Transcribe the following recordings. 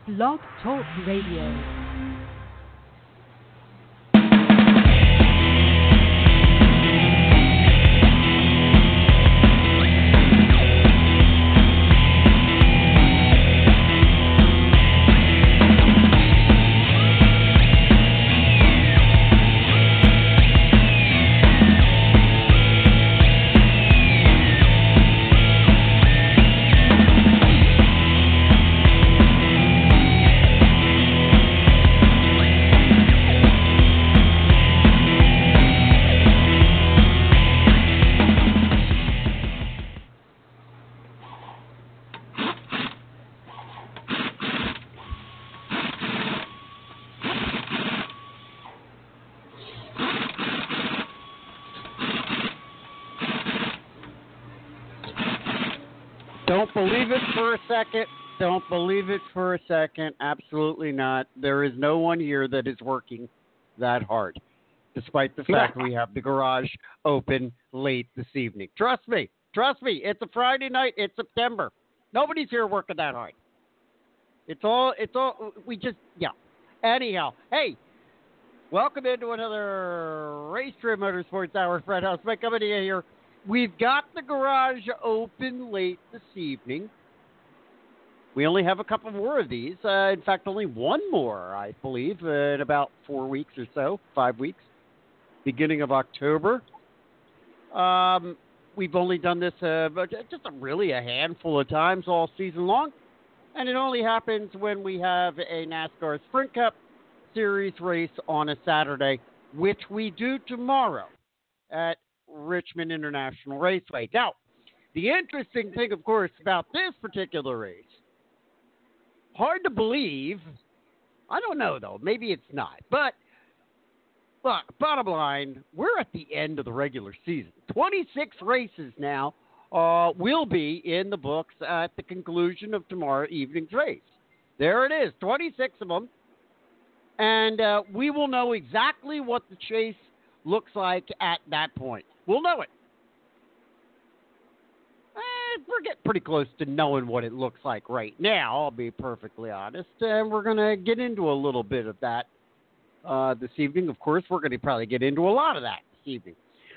Blog Talk Radio. Don't believe it for a second. Don't believe it for a second. Absolutely not. There is no one here that is working that hard, despite the fact we have the garage open late this evening. Trust me. Trust me. It's a Friday night. It's September. Nobody's here working that hard. Anyhow, hey, welcome into another Race Trip Motorsports Hour. Fred House, Mike, coming to you here. We've got the garage open late this evening. We only have a couple more of these. In fact, only one more, I believe, in about 4 weeks or so, 5 weeks, beginning of October. We've only done this just really a handful of times all season long, and it only happens when we have a NASCAR Sprint Cup Series race on a Saturday, which we do tomorrow at Richmond International Raceway. Now, the interesting thing, of course, about this particular race, hard to believe, I don't know, though, maybe it's not, but look, bottom line, we're at the end of the regular season. 26 races now will be in the books at the conclusion of tomorrow evening's race. There it is, 26 of them, and we will know exactly what the chase looks like at that point. We'll know it. We're getting pretty close to knowing what it looks like right now, I'll be perfectly honest. And we're going to get into a little bit of that this evening. Of course, we're going to probably get into a lot of that this evening.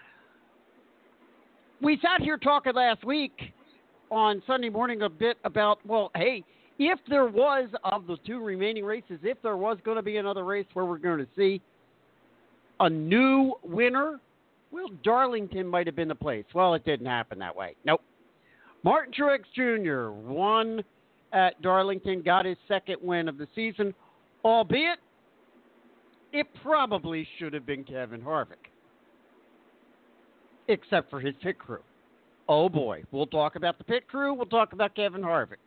We sat here talking last week on Sunday morning a bit about, well, hey, if there was, of the two remaining races, if there was going to be another race where we're going to see a new winner, well, Darlington might have been the place. Well, it didn't happen that way. Nope. Martin Truex Jr. won at Darlington, got his second win of the season, albeit it probably should have been Kevin Harvick, except for his pit crew. Oh, boy. We'll talk about the pit crew. We'll talk about Kevin Harvick.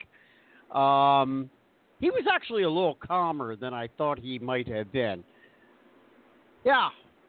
He was actually a little calmer than I thought he might have been. Yeah.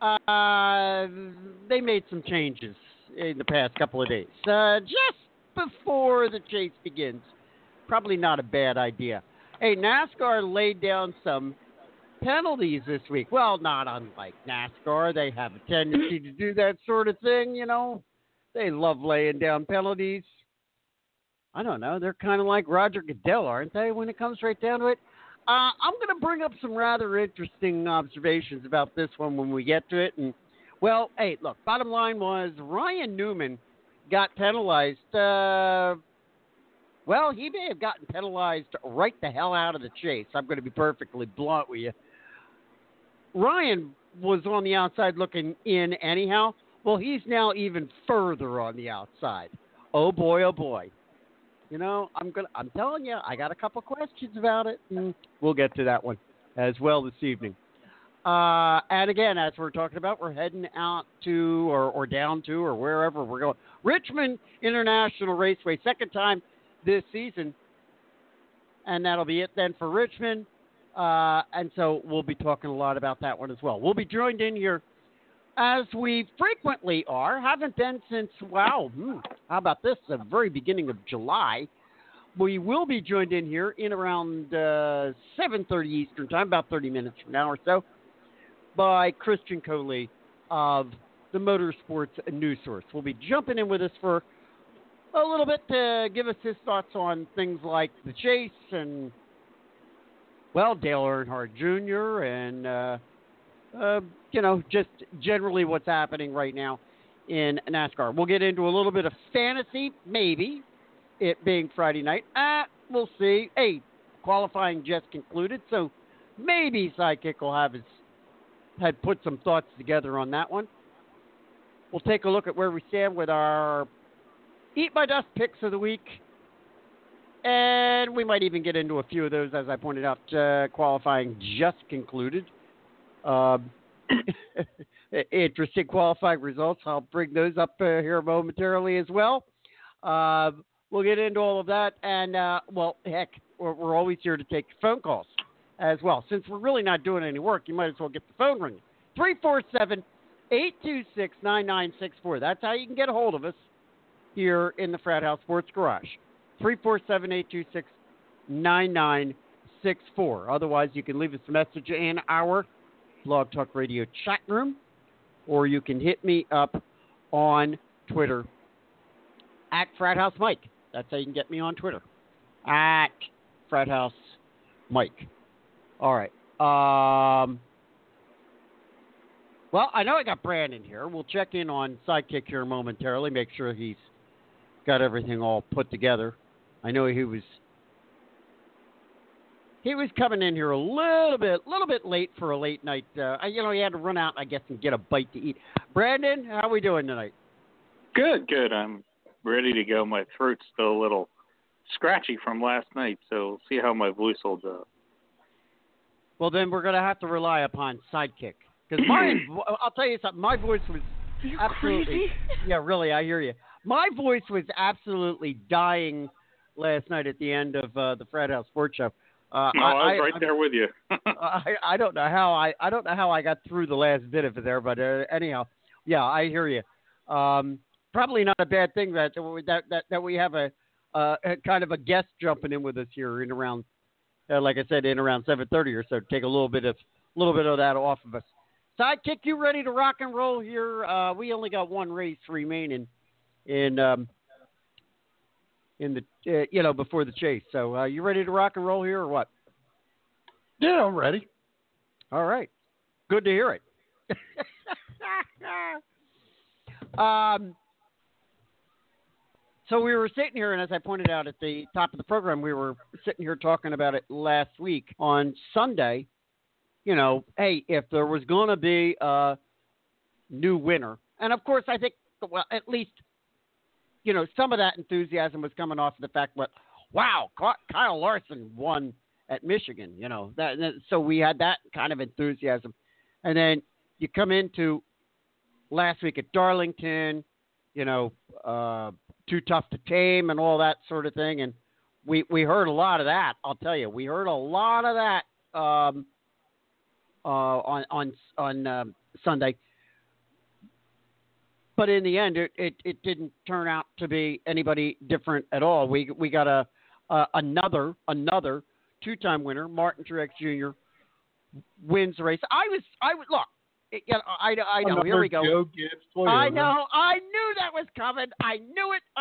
They made some changes in the past couple of days. Just before the chase begins. Probably not a bad idea. Hey, NASCAR laid down some penalties this week. Well, not unlike NASCAR. They have a tendency to do that sort of thing, you know. They love laying down penalties. I don't know. They're kind of like Roger Goodell, aren't they, when it comes right down to it? I'm going to bring up some rather interesting observations about this one when we get to it. And, well, hey, look, bottom line was Ryan Newman got penalized. Well, he may have gotten penalized right the hell out of the chase. I'm going to be perfectly blunt with you. Ryan was on the outside looking in anyhow. Well, he's now even further on the outside. Oh, boy, oh, boy. You know, I'm telling you, I got a couple questions about it, and we'll get to that one as well this evening. And again, as we're talking about, we're heading out to or down to or wherever we're going. Richmond International Raceway, second time this season, and that'll be it then for Richmond. And so we'll be talking a lot about that one as well. We'll be joined in here, as we frequently are, haven't been since, how about this, the very beginning of July. We will be joined in here in around 7:30 Eastern time, about 30 minutes from now or so, by Christian Coley of the Motorsports News Source. We'll be jumping in with us for a little bit to give us his thoughts on things like the chase and well, Dale Earnhardt Jr. and just generally what's happening right now in NASCAR. We'll get into a little bit of fantasy, maybe, it being Friday night. We'll see. Hey, qualifying just concluded, so maybe Sidekick will had put some thoughts together on that one. We'll take a look at where we stand with our Eat My Dust picks of the week. And we might even get into a few of those, as I pointed out, qualifying just concluded. Interesting qualifying results. I'll bring those up here momentarily as well. We'll get into all of that. And, heck, we're always here to take phone calls as well. Since we're really not doing any work, you might as well get the phone ringing. 347-826-9964. That's how you can get a hold of us here in the Frat House Sports Garage. 347-826-9964. Otherwise, you can leave us a message in our Blog Talk Radio chat room, or you can hit me up on Twitter at Frat House Mike. That's how you can get me on Twitter, at Frat House Mike. All right. Well, I know I got Brandon here. We'll check in on Sidekick here momentarily, make sure he's got everything all put together. I know he was coming in here a little bit late for a late night. He had to run out, I guess, and get a bite to eat. Brandon, how are we doing tonight? Good. I'm ready to go. My throat's still a little scratchy from last night, so we'll see how my voice holds up. Well, then we're going to have to rely upon Sidekick. Because I'll tell you something, my voice was absolutely... Crazy? Yeah, really, I hear you. My voice was absolutely dying last night at the end of the Frat House Sports Show. I was right there with you. I don't know how I got through the last bit of it there, but anyhow, yeah, I hear you. Probably not a bad thing that we have a kind of a guest jumping in with us here in around, like I said, in around 7:30 or so. Take a little bit of that off of us. Sidekick, you ready to rock and roll here? We only got one race remaining in the before the chase. So you ready to rock and roll here or what? Yeah, I'm ready. All right. Good to hear it. So we were sitting here, and as I pointed out at the top of the program, we were sitting here talking about it last week on Sunday. Hey, if there was going to be a new winner, and of course I think, well, at least, some of that enthusiasm was coming off of the fact that, wow, Kyle Larson won at Michigan, so we had that kind of enthusiasm. And then you come into last week at Darlington, too tough to tame and all that sort of thing. And we heard a lot of that. I'll tell you, we heard a lot of that on Sunday. But in the end, it didn't turn out to be anybody different at all. We got another two-time winner, Martin Truex Jr. wins the race. I would look. I know. Another here we go. Joe Gibbs Toyota. I know. I knew that was coming. I knew it.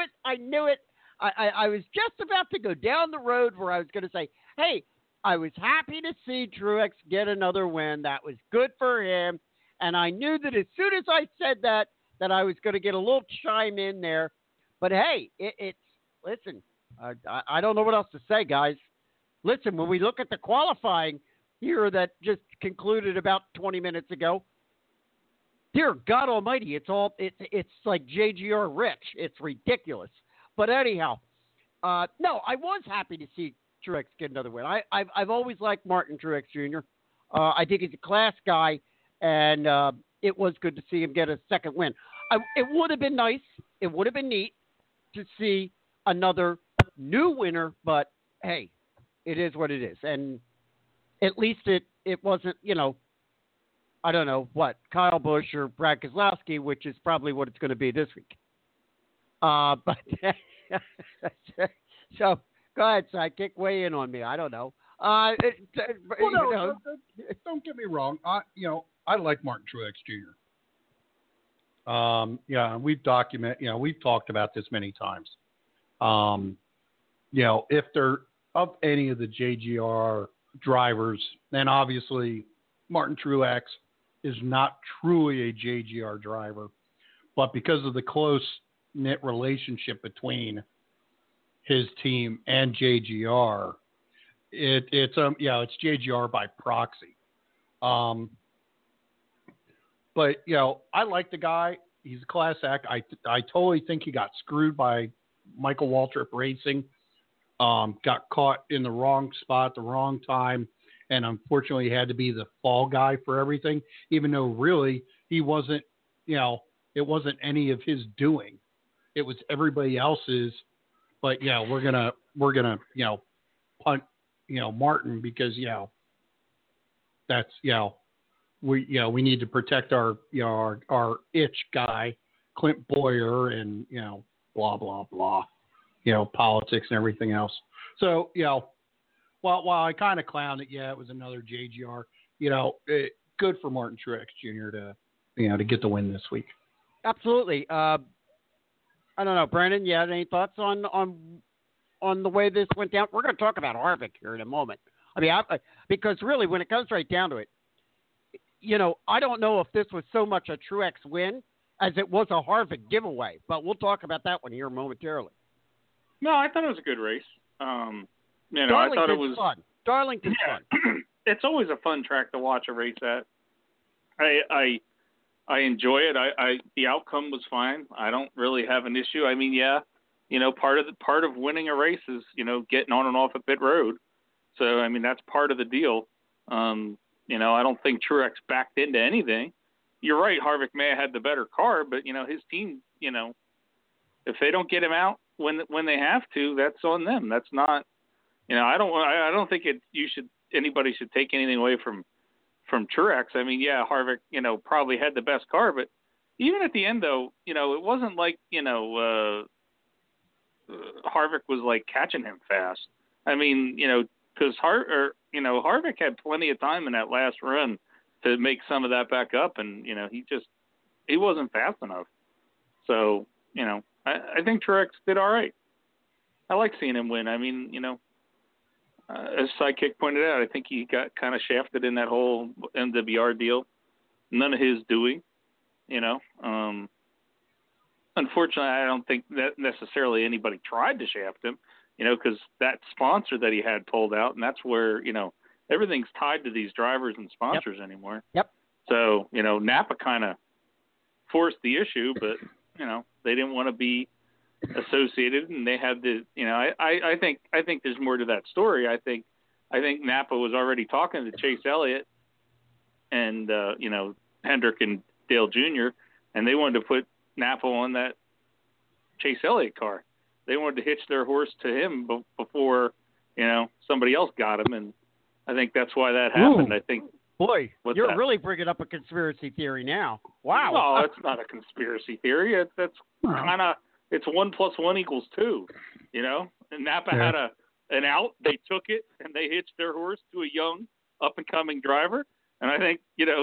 I was just about to go down the road where I was going to say, hey, I was happy to see Truex get another win. That was good for him. And I knew that as soon as I said that I was going to get a little chime in there. But hey, listen, I don't know what else to say, guys. Listen, when we look at the qualifying here that just concluded about 20 minutes ago, dear God Almighty, it's like JGR Rich. It's ridiculous. But anyhow, no, I was happy to see Truex get another win. I've always liked Martin Truex Jr. I think he's a class guy, and it was good to see him get a second win. It would have been nice. It would have been neat to see another new winner, but hey, it is what it is. And at least it wasn't, I don't know what, Kyle Busch or Brad Keselowski, which is probably what it's going to be this week. But so go ahead, Sidekick, weigh in on me. I don't know. Don't get me wrong. I like Martin Truex Jr. We've talked about this many times. If they're of any of the JGR drivers, and obviously Martin Truex is not truly a JGR driver, but because of the close-knit relationship between his team and JGR, it's JGR by proxy. But I like the guy. He's a class act. I totally think he got screwed by Michael Waltrip Racing. Got caught in the wrong spot, the wrong time, and unfortunately had to be the fall guy for everything, even though really he wasn't, it wasn't any of his doing. It was everybody else's. But we're gonna punt Martin because that's we need to protect our itch guy, Clint Boyer, and blah blah blah, politics and everything else. So while I kind of clowned it, it was another JGR. Good for Martin Truex Jr. to get the win this week. Absolutely. I don't know, Brandon. You had any thoughts on the way this went down? We're going to talk about Harvick here in a moment. I mean, because really, when it comes right down to it, I don't know if this was so much a Truex win as it was a Harvick giveaway. But we'll talk about that one here momentarily. No, I thought it was a good race. I thought it was fun. Darlington's fun. It's always a fun track to watch a race at. I enjoy it. The outcome was fine. I don't really have an issue. I mean, part of winning a race is getting on and off a pit road. So I mean that's part of the deal. I don't think Truex backed into anything. You're right. Harvick may have had the better car, but his team. If they don't get him out when they have to, that's on them. That's not. I don't think anybody should take anything away from Truex. I mean, Harvick, probably had the best car, but even at the end, though, it wasn't like, Harvick was like catching him fast. I mean, because Harvick had plenty of time in that last run to make some of that back up, and he wasn't fast enough. So, I think Truex did all right. I like seeing him win. I mean, as Sidekick pointed out, I think he got kind of shafted in that whole MWR deal. None of his doing, Unfortunately, I don't think that necessarily anybody tried to shaft him, because that sponsor that he had pulled out, and that's where, everything's tied to these drivers and sponsors anymore. Yep. So, Napa kind of forced the issue, but, they didn't want to be associated, and they had to, I think there's more to that story. I think Napa was already talking to Chase Elliott and Hendrick and Dale Jr., and they wanted to put Napa on that Chase Elliott car. They wanted to hitch their horse to him before somebody else got him, and I think that's why that happened. Ooh. I think. Boy, you're really bringing up a conspiracy theory now. Wow. No, it's not a conspiracy theory. That's kind of. It's 1 + 1 = 2, And Napa had an out. They took it and they hitched their horse to a young, up and coming driver. And I think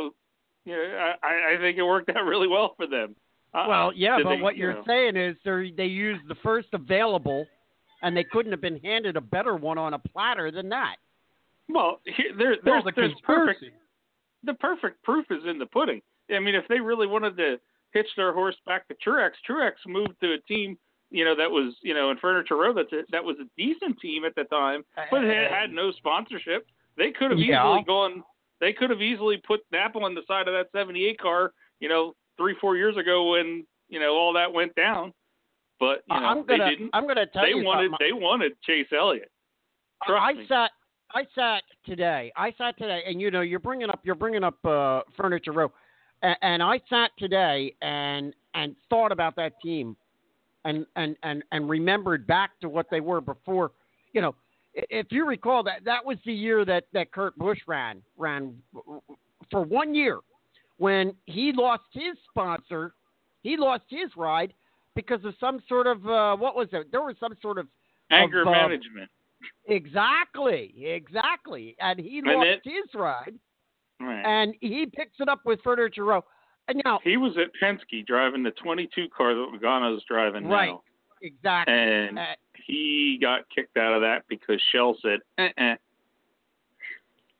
I think it worked out really well for them. Well, but what you're saying is they used the first available, and they couldn't have been handed a better one on a platter than that. Well, there's conspiracy. The perfect proof is in the pudding. I mean, if they really wanted to hitch their horse back to Truex moved to a team, that was, in Furniture Row, that was a decent team at the time, but it had no sponsorship. They could have easily gone. They could have easily put Napa on the side of that 78 car, 3-4 years ago when all that went down. But they didn't. I'm gonna tell you they wanted Chase Elliott. Trust me. I sat today, and you're bringing up Furniture Row, and I sat today and thought about that team, and remembered back to what they were before. If you recall that was the year that Kurt Busch ran for 1 year when he lost his sponsor, he lost his ride because of some sort of what was it? There was some sort of anger management. Exactly. And he lost his ride, right. And he picks it up with Furniture Row. And now he was at Penske driving the 22 car that Logano's driving right. now. Exactly. And he got kicked out of that because Shell said,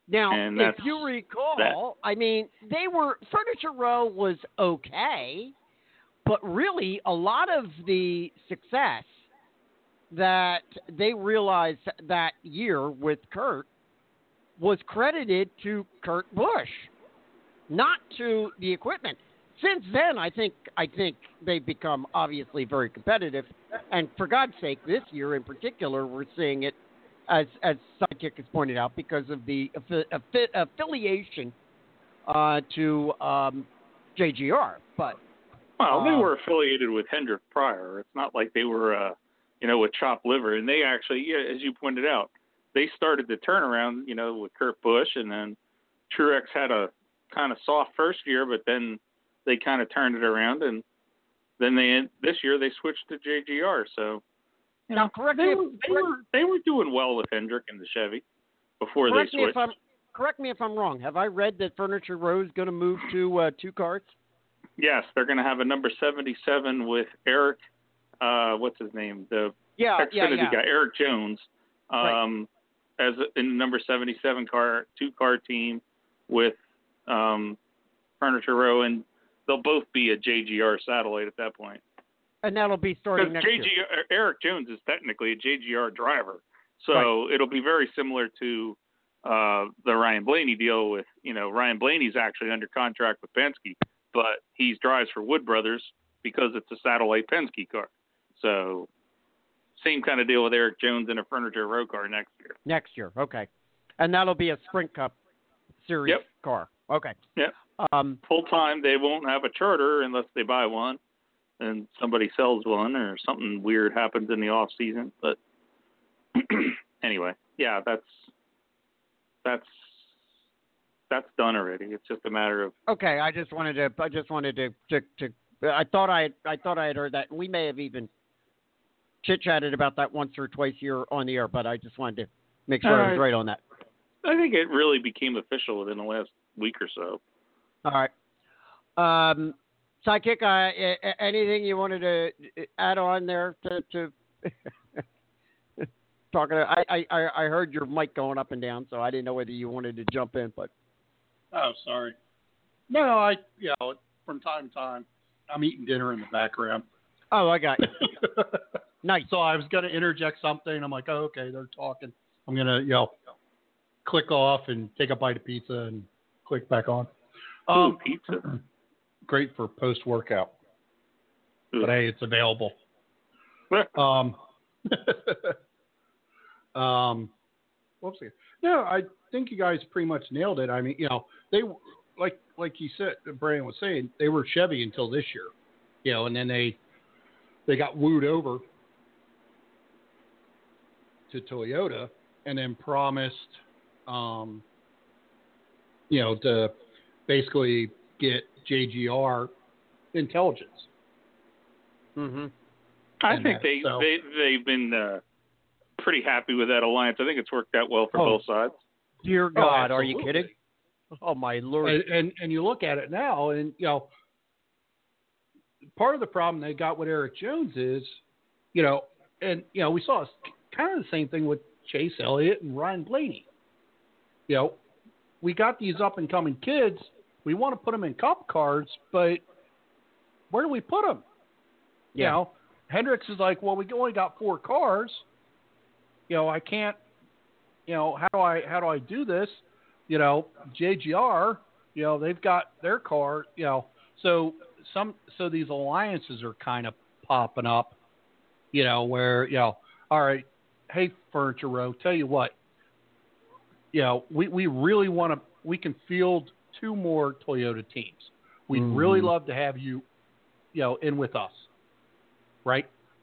Now, And if that's you recall, I mean, Furniture Row was okay, but really a lot of the success that they realized that year with Kurt was credited to Kurt Busch, not to the equipment. Since then, I think they've become obviously very competitive, and for God's sake, this year in particular, we're seeing it as Sidekick has pointed out because of the affiliation to JGR. But they were affiliated with Hendrick prior. It's not like they were, with chopped liver. And they actually, as you pointed out, they started the turnaround, with Kurt Busch, and then Truex had a kind of soft first year, but then they kind of turned it around, and then this year they switched to JGR. So, now, they were doing well with Hendrick and the Chevy before they switched. Correct me if I'm wrong. Have I read that Furniture Row is going to move to 2 cars? Yes, they're going to have a number 77 with Eric. What's his name? The Xfinity guy, Eric Jones, as in the number 77 2-car team with Furniture Row, and they'll both be a JGR satellite at that point. And that'll be starting next year. Eric Jones is technically a JGR driver, so it'll be very similar to the Ryan Blaney deal with, Ryan Blaney's actually under contract with Penske, but he drives for Wood Brothers because it's a satellite Penske car. So same kind of deal with Eric Jones in a Furniture Row car next year. Next year, okay. And that'll be a Sprint Cup Series car. Okay. Yep. Full time, they won't have a charter unless they buy one and somebody sells one or something weird happens in the off season. But anyway, that's done already. It's just a matter of. Okay, I just wanted to. I thought I had heard that. We may have even chit-chatted about that once or twice here on the air, but I just wanted to make sure I was right on that. I think it really became official within the last week or so. All right. Sidekick, anything you wanted to add on there to talking? I heard your mic going up and down, so I didn't know whether you wanted to jump in. But oh, sorry. No, from time to time, I'm eating dinner in the background. Oh, I got you. Nice. So I was going to interject something. I'm like, oh, okay, they're talking. I'm going to, click off and take a bite of pizza and click back on. Pizza. Great for post-workout. But hey, it's available. What was it? No, I think you guys pretty much nailed it. I mean, they like you said, Brian was saying, they were Chevy until this year, and then they got wooed over to Toyota and then promised, to basically get JGR intelligence. Mm-hmm. I think they've been pretty happy with that alliance. I think it's worked out well for both sides. Dear God, are you kidding? Oh my Lord! And you look at it now, and part of the problem they got with Eric Jones is, we saw kind of the same thing with Chase Elliott and Ryan Blaney. We got these up and coming kids. We want to put them in cup cars, but where do we put them? Yeah. Hendricks is like, well, we only got 4 cars. I can't. How do I do this? JGR. They've got their car. So these alliances are kind of popping up. Where all right, hey Furniture Row, tell you what. We really want to. We can field 2 more Toyota teams. We'd really love to have you, in with us. Right?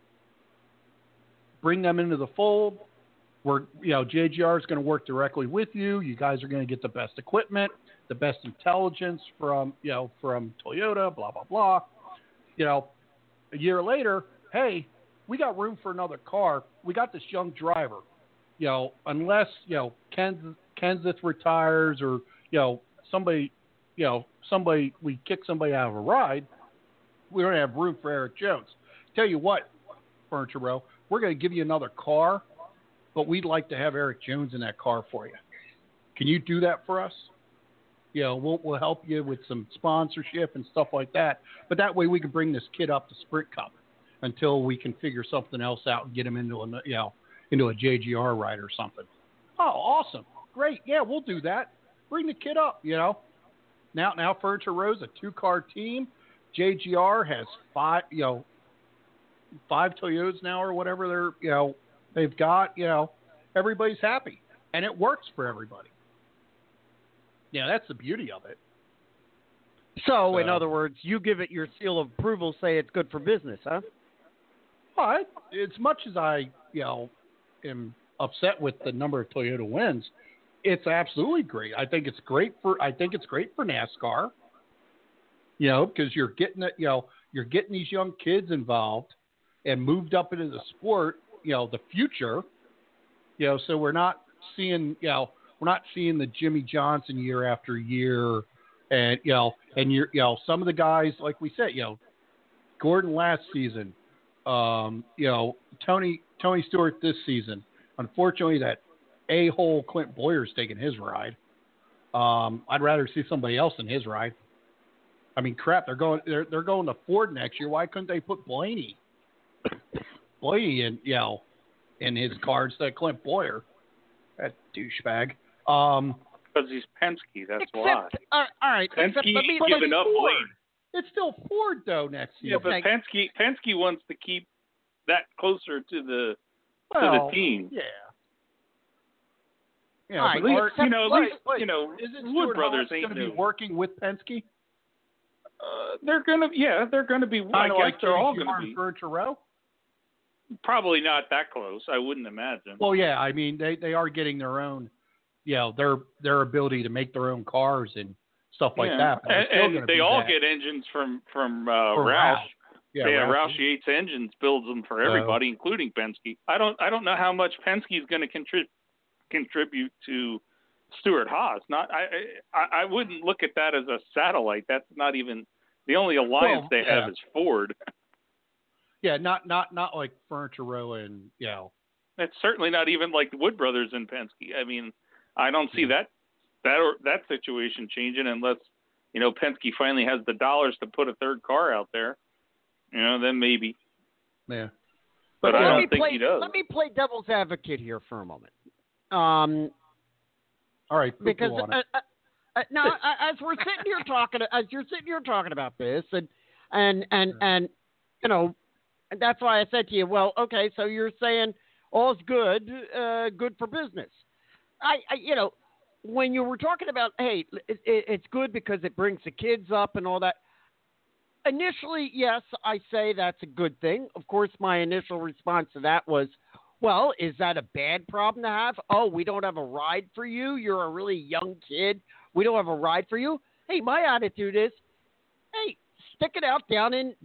Bring them into the fold. JGR is going to work directly with you. You guys are going to get the best equipment, the best intelligence from Toyota, blah, blah, blah. A year later, hey, we got room for another car. We got this young driver. Unless, Kenseth retires or, somebody, we kick somebody out of a ride, we don't have room for Eric Jones. Tell you what, Furniture Row, we're going to give you another car, but we'd like to have Eric Jones in that car for you. Can you do that for us? We'll help you with some sponsorship and stuff like that. But that way we can bring this kid up to Sprint Cup until we can figure something else out and get him into a JGR ride or something. Oh, awesome. Great. Yeah, we'll do that. Bring the kid up, Now Furniture Row's a 2-car team. JGR has 5 Toyotas now or whatever they've got, everybody's happy. And it works for everybody. Yeah, that's the beauty of it. So, in other words, you give it your seal of approval, say it's good for business, huh? Well, as much as I, am upset with the number of Toyota wins, it's absolutely great. I think it's great for NASCAR. Because you're getting you're getting these young kids involved and moved up into the sport, the future. So we're not seeing, the Jimmy Johnson year after year, and some of the guys, like we said, Gordon last season, Tony Stewart this season. Unfortunately, that a-hole Clint Boyer's taking his ride. I'd rather see somebody else in his ride. I mean, crap, they're going to Ford next year. Why couldn't they put Blaney in his car instead of Clint Boyer? That douchebag. Because he's Penske, that's why. All right. Penske's giving up lane. It's still Ford, though, next year. Yeah, but Penske wants to keep that closer to the team. Yeah. Yeah, all right, isn't Wood Brothers ain't going to be working with Penske? They're going to be. I guess they're all going to be. Furniture Row? Probably not that close. I wouldn't imagine. Well, yeah. I mean, they are getting their own, their ability to make their own cars and stuff like that. And they all get engines from Roush. Yeah, Roush Yates Engines builds them for everybody, including Penske. I don't know how much Penske is going to contribute to Stewart-Haas. I wouldn't look at that as a satellite. That's not even the only alliance they have is Ford. Yeah, not like Furniture Row and It's certainly not even like the Wood Brothers and Penske. I mean, I don't see that situation changing unless Penske finally has the dollars to put a third car out there. Then maybe. Yeah. But I don't think he does. Let me play devil's advocate here for a moment. All right. Because now, as we're sitting here talking about this, and that's why I said to you, well, okay, so you're saying all's good for business. When you were talking about, hey, it's good because it brings the kids up and all that. Initially, yes, I say that's a good thing. Of course, my initial response to that was, well, is that a bad problem to have? Oh, we don't have a ride for you. You're a really young kid. We don't have a ride for you. Hey, my attitude is, hey, stick it out down in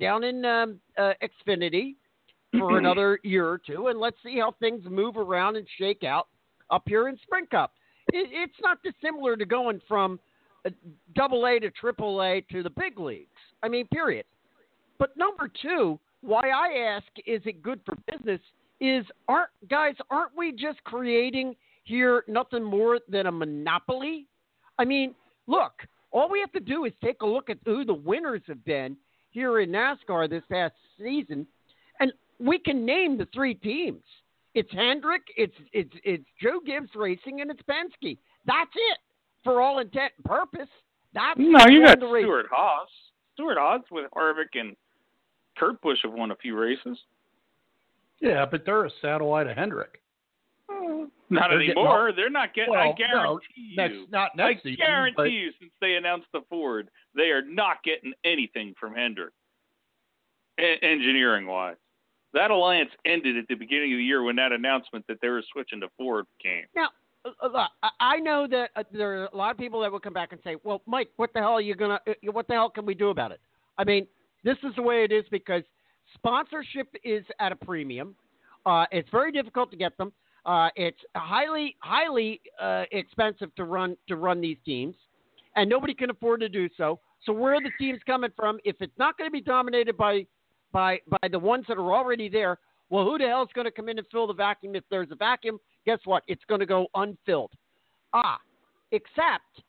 Xfinity for another year or two, and let's see how things move around and shake out up here in Sprint Cup. It's not dissimilar to going from AA to AAA to the big leagues. I mean, period. But number two, why I ask, is it good for business, is aren't we just creating here nothing more than a monopoly? I mean, look, all we have to do is take a look at who the winners have been here in NASCAR this past season, and we can name the 3 teams. It's Hendrick, it's Joe Gibbs Racing, and it's Penske. That's it for all intent and purpose. You got Stewart-Haas. Stewart-Haas with Harvick and Kurt Busch have won a few races. Yeah, but they're a satellite of Hendrick. Not anymore. They're not getting. Well, I guarantee you. Not next season. I guarantee you, since they announced the Ford, they are not getting anything from Hendrick, engineering-wise. That alliance ended at the beginning of the year when that announcement that they were switching to Ford came. Now, look, I know that there are a lot of people that will come back and say, "Well, Mike, what the hell can we do about it?" I mean, this is the way it is because sponsorship is at a premium. It's very difficult to get them. It's highly expensive to run these teams, and nobody can afford to do so. So where are the teams coming from? If it's not going to be dominated by the ones that are already there, well, who the hell is going to come in and fill the vacuum? If there's a vacuum, guess what? It's going to go unfilled. Except,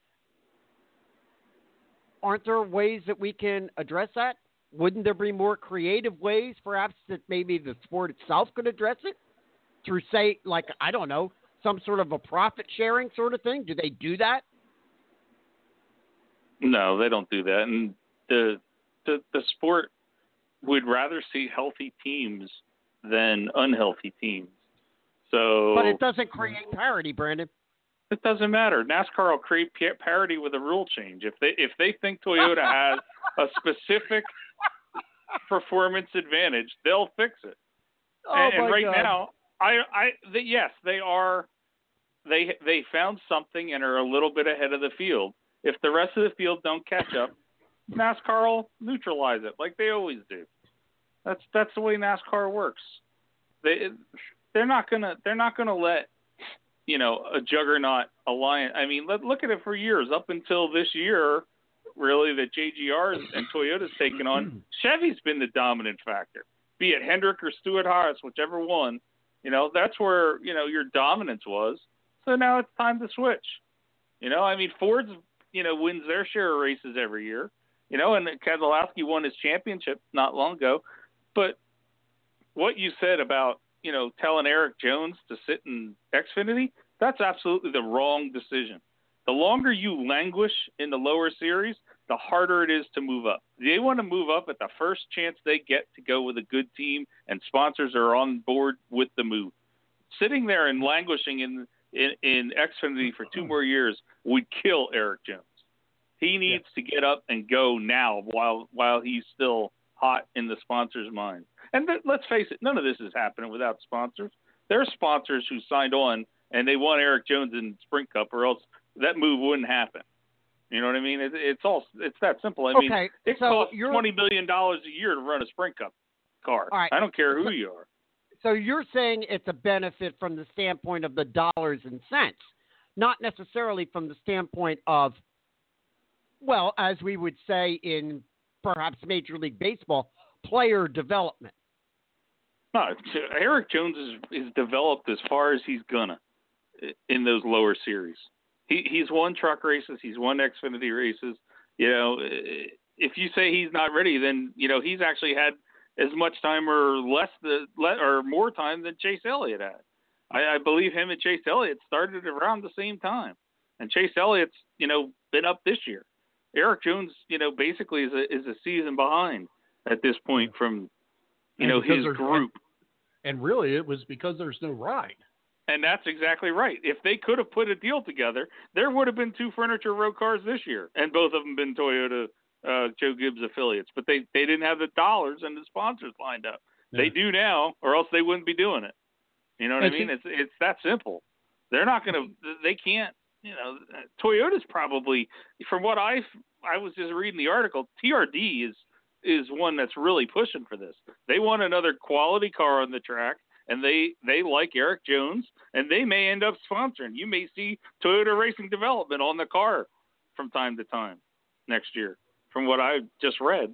aren't there ways that we can address that? Wouldn't there be more creative ways, perhaps, that maybe the sport itself could address it? Through, say, like, I don't know, some sort of a profit-sharing sort of thing? Do they do that? No, they don't do that. And the sport would rather see healthy teams than unhealthy teams. So, but it doesn't create parity, Brandon. It doesn't matter. NASCAR will create parity with a rule change. If they think Toyota has a specific performance advantage, they'll fix it. Oh, and right God. now, yes, they are. They found something and are a little bit ahead of the field. If the rest of the field don't catch up, NASCAR will neutralize it like they always do. That's the way NASCAR works. They're not gonna let, you know, a juggernaut alliance. I mean, look at it for years up until this year, really, that JGR and Toyota's taken on. Chevy's been the dominant factor, be it Hendrick or Stewart-Haas, whichever one. You know, that's where, you know, your dominance was. So now it's time to switch. You know, I mean, Ford's, you know, wins their share of races every year. You know, and Keselowski won his championship not long ago. But what you said about, you know, telling Eric Jones to sit in Xfinity, that's absolutely the wrong decision. The longer you languish in the lower series, the harder it is to move up. They want to move up at the first chance they get to go with a good team and sponsors are on board with the move. Sitting there and languishing in Xfinity for 2 more years would kill Eric Jones. He needs to get up and go now while he's still hot in the sponsors' mind. And let's face it, none of this is happening without sponsors. There are sponsors who signed on and they want Eric Jones in Sprint Cup, or else that move wouldn't happen. You know what I mean? It's that simple. I mean, it costs $20 million a year to run a Sprint Cup car. All right. I don't care who you are. So you're saying it's a benefit from the standpoint of the dollars and cents, not necessarily from the standpoint of, well, as we would say in perhaps Major League Baseball, player development. No, Eric Jones is developed as far as he's gonna in those lower series. He's won truck races, he's won Xfinity races. You know, if you say he's not ready, then you know he's actually had as much time or more time than Chase Elliott had. I believe him and Chase Elliott started around the same time, and Chase Elliott's, you know, been up this year. Eric Jones, you know, basically is a season behind at this point from, you know, his group. And really, it was because there's no ride. And that's exactly right. If they could have put a deal together, there would have been 2 Furniture Row cars this year, and both of them been Toyota Joe Gibbs affiliates. But they didn't have the dollars and the sponsors lined up. Yeah. They do now, or else they wouldn't be doing it. You know what I mean? It's that simple. They're not going to. They can't. You know, Toyota's probably, from what I was just reading the article, TRD is one that's really pushing for this. They want another quality car on the track, and they like Eric Jones, and they may end up sponsoring. You may see Toyota Racing Development on the car from time to time next year, from what I just read.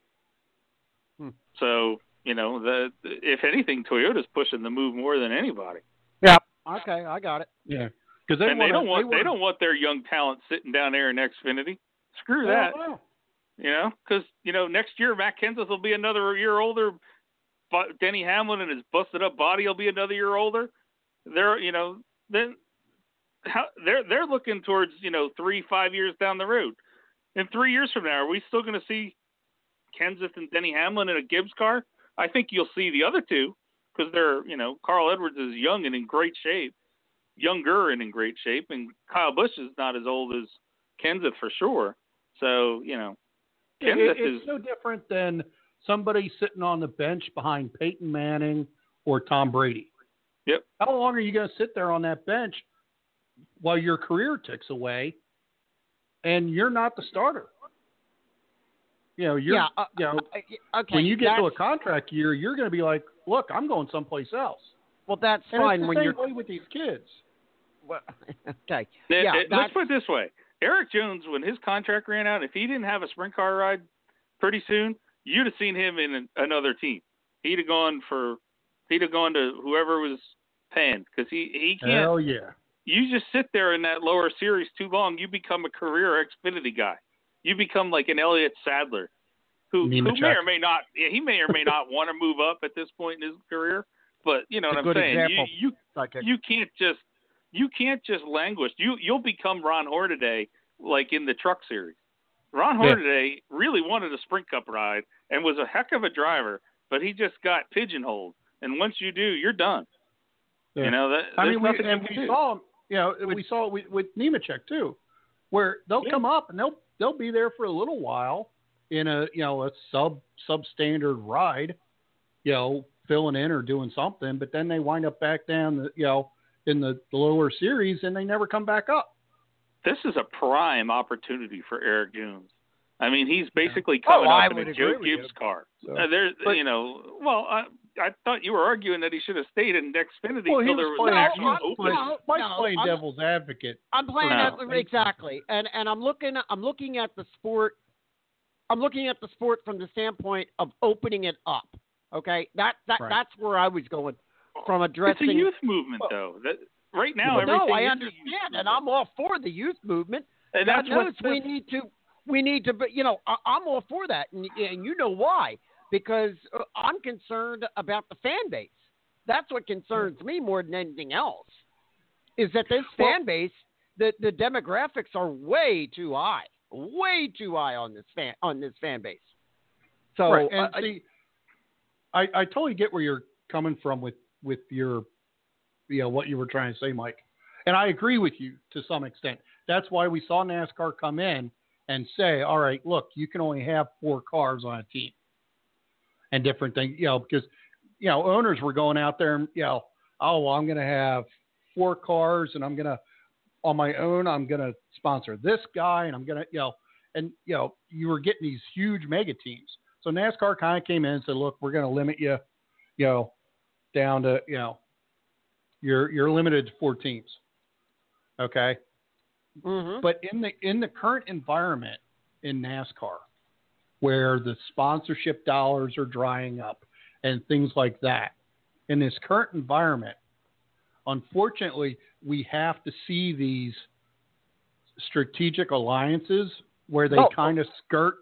So, you know, if anything, Toyota's pushing the move more than anybody. Yeah. Okay, I got it. Yeah. Because they don't want their young talent sitting down there in Xfinity. Screw that. Oh. You know, because, you know, next year Matt Kenseth will be another year older. But Denny Hamlin and his busted up body will be another year older. They're, you know, they're looking towards, you know, 3-5 years down the road. In 3 years from now, are we still going to see Kenseth and Denny Hamlin in a Gibbs car? I think you'll see the other two because they're, you know, Carl Edwards is young and in great shape. Younger and in great shape, and Kyle Busch is not as old as Kenseth for sure. So, you know, Kenseth it's no different than somebody sitting on the bench behind Peyton Manning or Tom Brady. Yep. How long are you going to sit there on that bench while your career ticks away and you're not the starter? You know, okay, when you get to a contract year, you're going to be like, look, I'm going someplace else. Well, that's and fine it's the when same you're way with these kids. Well, okay. Let's put it this way. Eric Jones, when his contract ran out, if he didn't have a sprint car ride pretty soon, you'd have seen him in another team. He'd have gone to whoever was paying because he can't. Hell yeah. You just sit there in that lower series too long, you become a career Xfinity guy. You become like an Elliott Sadler, who may or may not want to move up at this point in his career. But you know what I'm saying. Example. You can't just languish. You'll become Ron Hornaday like in the Truck Series. Ron Hornaday really wanted a Sprint Cup ride and was a heck of a driver, but he just got pigeonholed. And once you do, you're done. Yeah. You know that. We saw him. You know, we saw it with Nemechek too, where they'll come up and they'll be there for a little while in a substandard ride, filling in or doing something, but then they wind up back down in the lower series and they never come back up. This is a prime opportunity for Eric Jones. I mean, he's basically coming up in a Joe Gibbs car. So, I thought you were arguing that he should have stayed in Xfinity until there was Mike's playing devil's advocate. I'm playing exactly, and I'm looking at the sport. I'm looking at the sport from the standpoint of opening it up. Okay, that's where I was going from addressing. It's a youth movement, though. Right now, I understand, and I'm all for the youth movement. And that's what we need to, but I'm all for that, and you know why? Because I'm concerned about the fan base. That's what concerns me more than anything else. Is that this fan base, the demographics are way too high on this fan base. So, right. And I totally get where you're coming from with your, what you were trying to say, Mike. And I agree with you to some extent. That's why we saw NASCAR come in and say, all right, look, you can only have 4 cars on a team and different things, because, owners were going out there and, I'm going to have 4 cars and I'm going to, on my own, I'm going to sponsor this guy and I'm going to, you were getting these huge mega teams. So NASCAR kind of came in and said, look, we're going to limit you, down to, you're limited to 4 teams. Okay. Mm-hmm. But in the current environment in NASCAR, where the sponsorship dollars are drying up and things like that, in this current environment, unfortunately, we have to see these strategic alliances where they kind of skirt.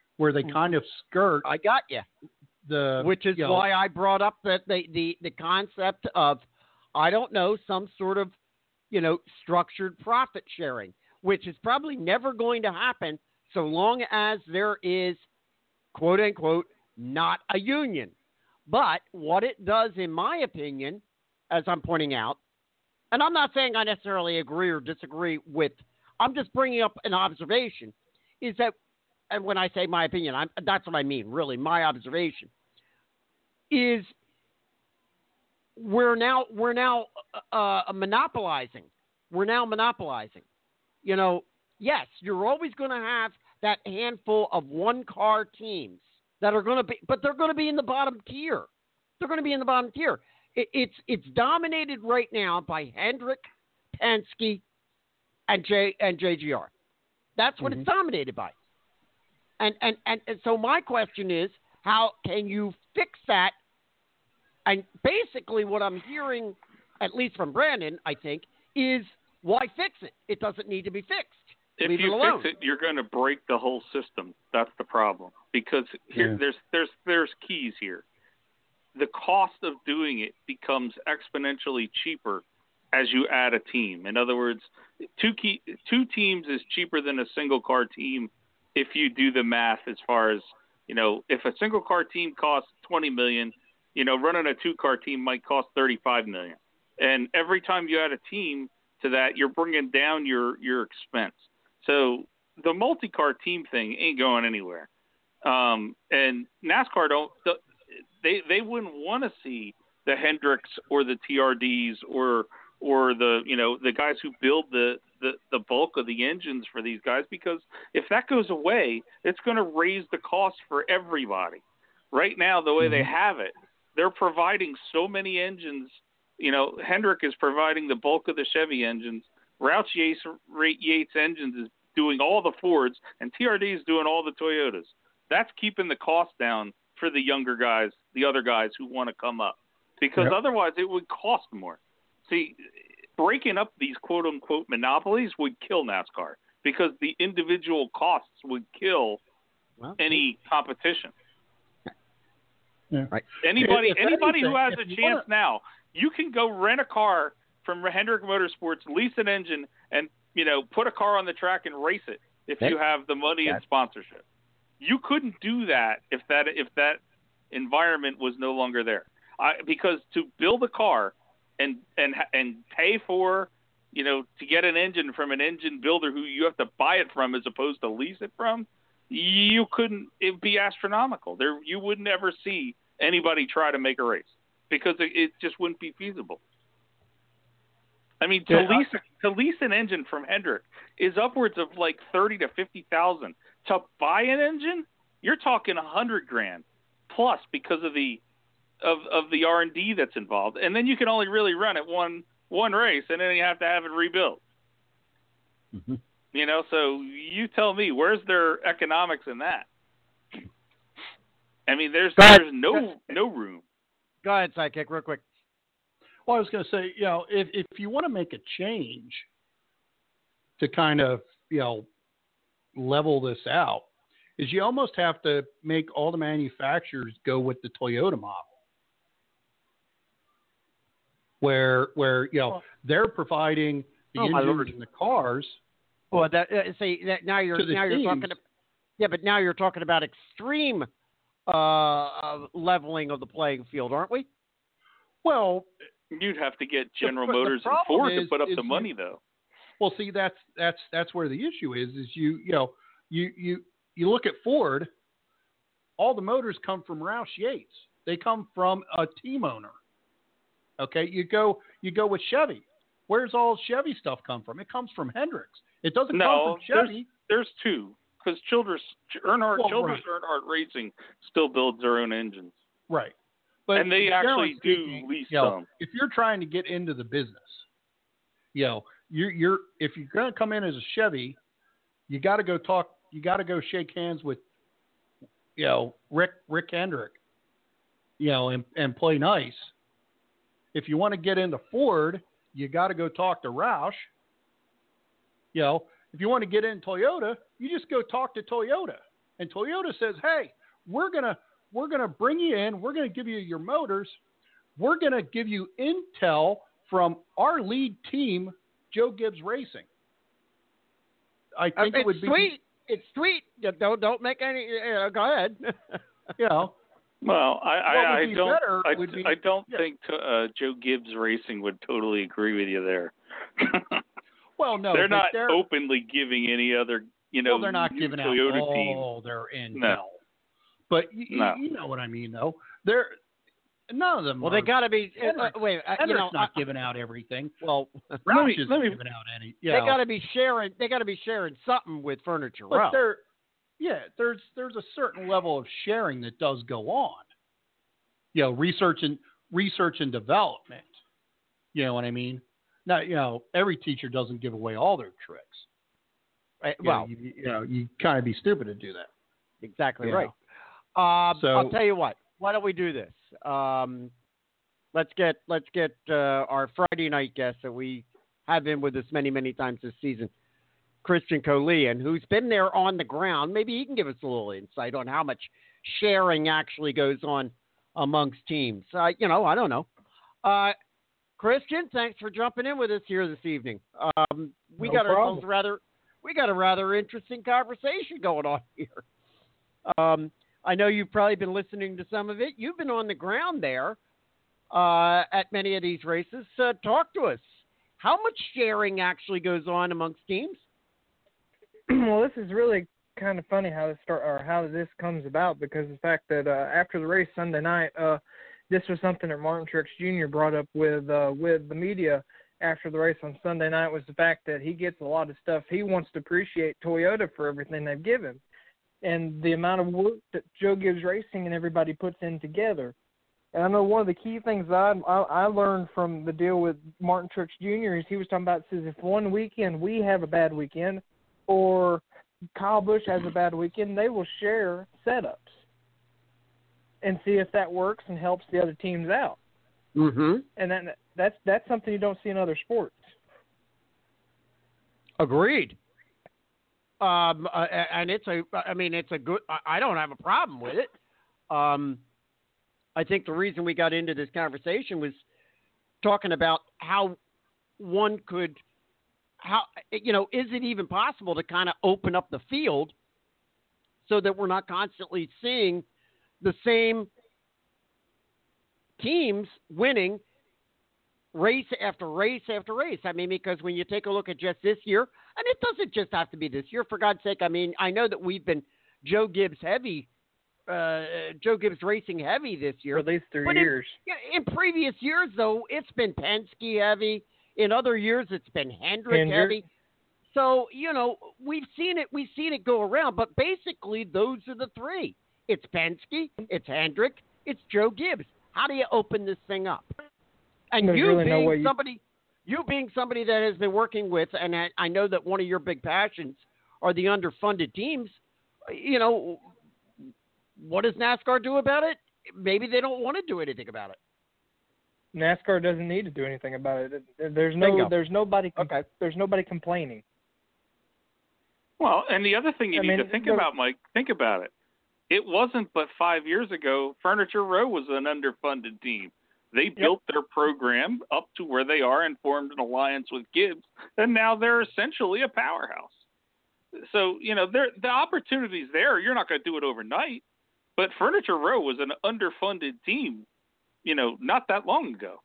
I got you. Which is why I brought up that the concept of, I don't know, some sort of, structured profit sharing, which is probably never going to happen so long as there is, quote unquote, not a union. But what it does, in my opinion, as I'm pointing out, and I'm not saying I necessarily agree or disagree with, I'm just bringing up an observation, is that, and when I say my opinion, that's what I mean, really, my observation, is we're now monopolizing. We're now monopolizing. Yes, you're always going to have that handful of 1-car teams that are going to be, but they're going to be in the bottom tier. They're going to be in the bottom tier. It's dominated right now by Hendrick, Penske, and JGR. That's what it's dominated by. And so my question is, how can you fix that? And basically what I'm hearing, at least from Brandon, I think, is why fix it? It doesn't need to be fixed. If Leave you it alone. fix it, you're going to break the whole system. That's the problem. Because here, there's keys here. The cost of doing it becomes exponentially cheaper as you add a team. In other words, 2 teams is cheaper than a single car team if you do the math as far as, if a single car team costs $20 million, running a 2-car team might cost $35 million. And every time you add a team to that, you're bringing down your expense. So the multi-car team thing ain't going anywhere. And NASCAR they wouldn't want to see the Hendricks or the TRDs or the guys who build the bulk of the engines for these guys, because if that goes away, it's going to raise the cost for everybody. Right now, the way they have it, they're providing so many engines. Hendrick is providing the bulk of the Chevy engines. Roush Yates engines is doing all the Fords, and TRD is doing all the Toyotas. That's keeping the cost down for the younger guys, the other guys who want to come up, because otherwise it would cost more. See, breaking up these quote-unquote monopolies would kill NASCAR because the individual costs would kill any competition. Yeah. Right. Anybody anything, who has a chance now, you can go rent a car from Hendrick Motorsports, lease an engine, and put a car on the track and race it if you have the money and sponsorship. You couldn't do that if that environment was no longer there. Because to build a car and pay for, to get an engine from an engine builder who you have to buy it from as opposed to lease it from, you couldn't. It'd be astronomical. You wouldn't ever see anybody try to make a race because it just wouldn't be feasible. I mean, to lease an engine from Hendrick is upwards of like $30,000 to $50,000. To buy an engine, you're talking $100,000 plus because of the R&D that's involved, and then you can only really run it one race, and then you have to have it rebuilt. Mm-hmm. So you tell me, where's their economics in that? I mean, there's no room. Go ahead, Sidekick, real quick. Well, I was going to say, if you want to make a change to kind of, level this out, is you almost have to make all the manufacturers go with the Toyota model, where they're providing the engines and the cars. Well, now you're talking. But now you're talking about extreme leveling of the playing field, aren't we? Well, you'd have to get General Motors and Ford to put up the money, though. Well, see, that's where the issue is. You look at Ford. All the motors come from Roush Yates. They come from a team owner. Okay, you go with Chevy. Where's all Chevy stuff come from? It comes from Hendricks. It doesn't come from Chevy. There's two, because Childress Earnhardt Racing still builds their own engines. Right. But and they actually do lease some. If you're trying to get into the business, you're if you're going to come in as a Chevy, you got to go talk. You got to go shake hands with, Rick Hendrick, and play nice. If you want to get into Ford, you got to go talk to Roush. If you want to get in Toyota, you just go talk to Toyota, and Toyota says, "Hey, we're gonna bring you in. We're gonna give you your motors. We're gonna give you intel from our lead team, Joe Gibbs Racing." I think it would be sweet. It's sweet. Don't make any. Go ahead. Well, I don't think Joe Gibbs Racing would totally agree with you there. Well, no, they're not openly giving any other, they're not giving Toyota out team. all their intel. No. But you know what I mean, though. None of them. Well, they got to be. Wait, not giving out everything. Well, Roush isn't giving out any. They got to be sharing. They got to be sharing something with Furniture Row. There's a certain level of sharing that does go on. Research and development. You know what I mean? Now, every teacher doesn't give away all their tricks. Right, you kind of be stupid to do that. Exactly right. I'll tell you what. Why don't we do this? Let's get our Friday night guest that we have been with us many times this season, Christian Colian, who's been there on the ground. Maybe he can give us a little insight on how much sharing actually goes on amongst teams. I don't know. Christian, thanks for jumping in with us here this evening. We got a rather interesting conversation going on here. I know you've probably been listening to some of it. You've been on the ground there at many of these races. Talk to us. How much sharing actually goes on amongst teams? Well, this is really kind of funny how this comes about, because the fact that after the race Sunday night, this was something that Martin Truex Jr. brought up with the media after the race on Sunday night, was the fact that he gets a lot of stuff. He wants to appreciate Toyota for everything they've given and the amount of work that Joe Gibbs Racing and everybody puts in together. And I know one of the key things I learned from the deal with Martin Truex Jr. is he was talking about, says if one weekend we have a bad weekend or Kyle Busch has a bad weekend, they will share setups and see if that works and helps the other teams out. Mm-hmm. And that's something you don't see in other sports. Agreed. And it's a good. I don't have a problem with it. I think the reason we got into this conversation was talking about how one could, is it even possible to kind of open up the field so that we're not constantly seeing the same teams winning race after race after race. I mean, because when you take a look at just this year, and it doesn't just have to be this year, for God's sake. I mean, I know that we've been Joe Gibbs Racing heavy this year. For at least 3 years. In previous years, though, it's been Penske heavy. In other years, it's been Hendrick heavy. So, we've seen it go around, but basically those are the three. It's Penske, it's Hendrick, it's Joe Gibbs. How do you open this thing up? And you being somebody that has been working with, and I know that one of your big passions are the underfunded teams, what does NASCAR do about it? Maybe they don't want to do anything about it. NASCAR doesn't need to do anything about it. There's nobody complaining. Well, and the other thing you need to think about, Mike, think about it. It wasn't but 5 years ago Furniture Row was an underfunded team. They built their program up to where they are and formed an alliance with Gibbs, and now they're essentially a powerhouse. So, the opportunity's there. You're not going to do it overnight. But Furniture Row was an underfunded team, not that long ago.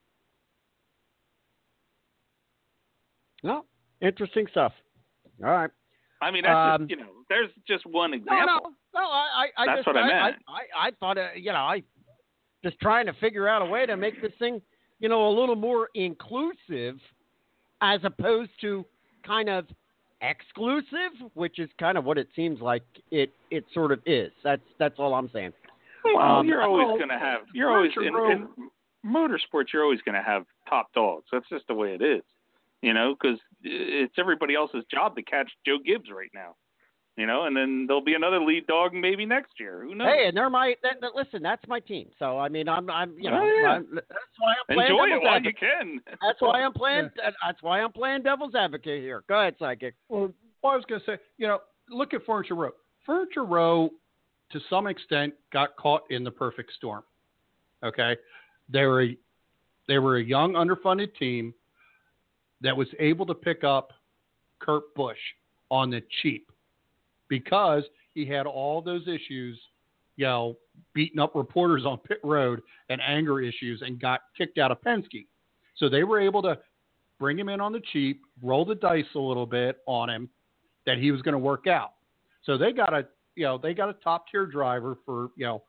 No, interesting stuff. All right. I mean, that's just, there's just one example. No, that's what I meant. I thought, I just trying to figure out a way to make this thing, a little more inclusive as opposed to kind of exclusive, which is kind of what it seems like it sort of is. That's all I'm saying. Well, you're always going to have, in motorsports, you're always going to have top dogs. That's just the way it is, because it's everybody else's job to catch Joe Gibbs right now. And then there'll be another lead dog maybe next year. Who knows? Hey, and listen, that's my team. So I mean, that's why I'm playing. Enjoy it while advocate. you can. That's why I'm playing. That's why I'm playing devil's advocate here. Go ahead, Psychic. Well, I was going to say, look at Furniture Row. Furniture Row, to some extent, got caught in the perfect storm. Okay, they were a young, underfunded team that was able to pick up Kurt Busch on the cheap. Because he had all those issues, beating up reporters on pit road and anger issues and got kicked out of Penske. So they were able to bring him in on the cheap, roll the dice a little bit on him that he was going to work out. So they got a top tier driver for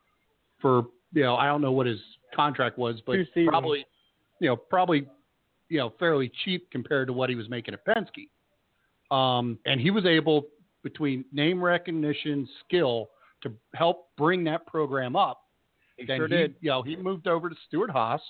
I don't know what his contract was, but probably fairly cheap compared to what he was making at Penske. And he was able, between name recognition, skill, to help bring that program up. He sure did. He moved over to Stewart-Haas.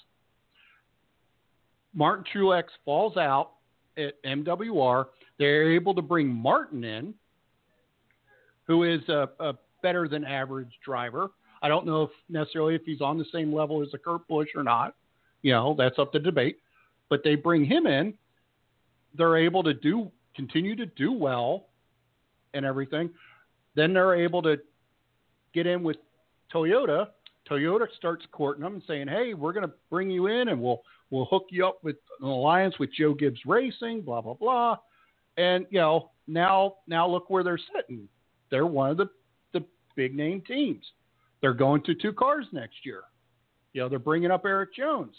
Martin Truex falls out at MWR. They're able to bring Martin in, who is a better than average driver. I don't know if he's on the same level as a Kurt Busch or not. That's up to debate. But they bring him in. They're able to continue to do well and everything. Then they're able to get in with Toyota. Toyota starts courting them and saying, hey, we're going to bring you in and we'll hook you up with an alliance with Joe Gibbs Racing, blah, blah, blah. And, now look where they're sitting. They're one of the big name teams. They're going to 2 cars next year. They're bringing up Eric Jones.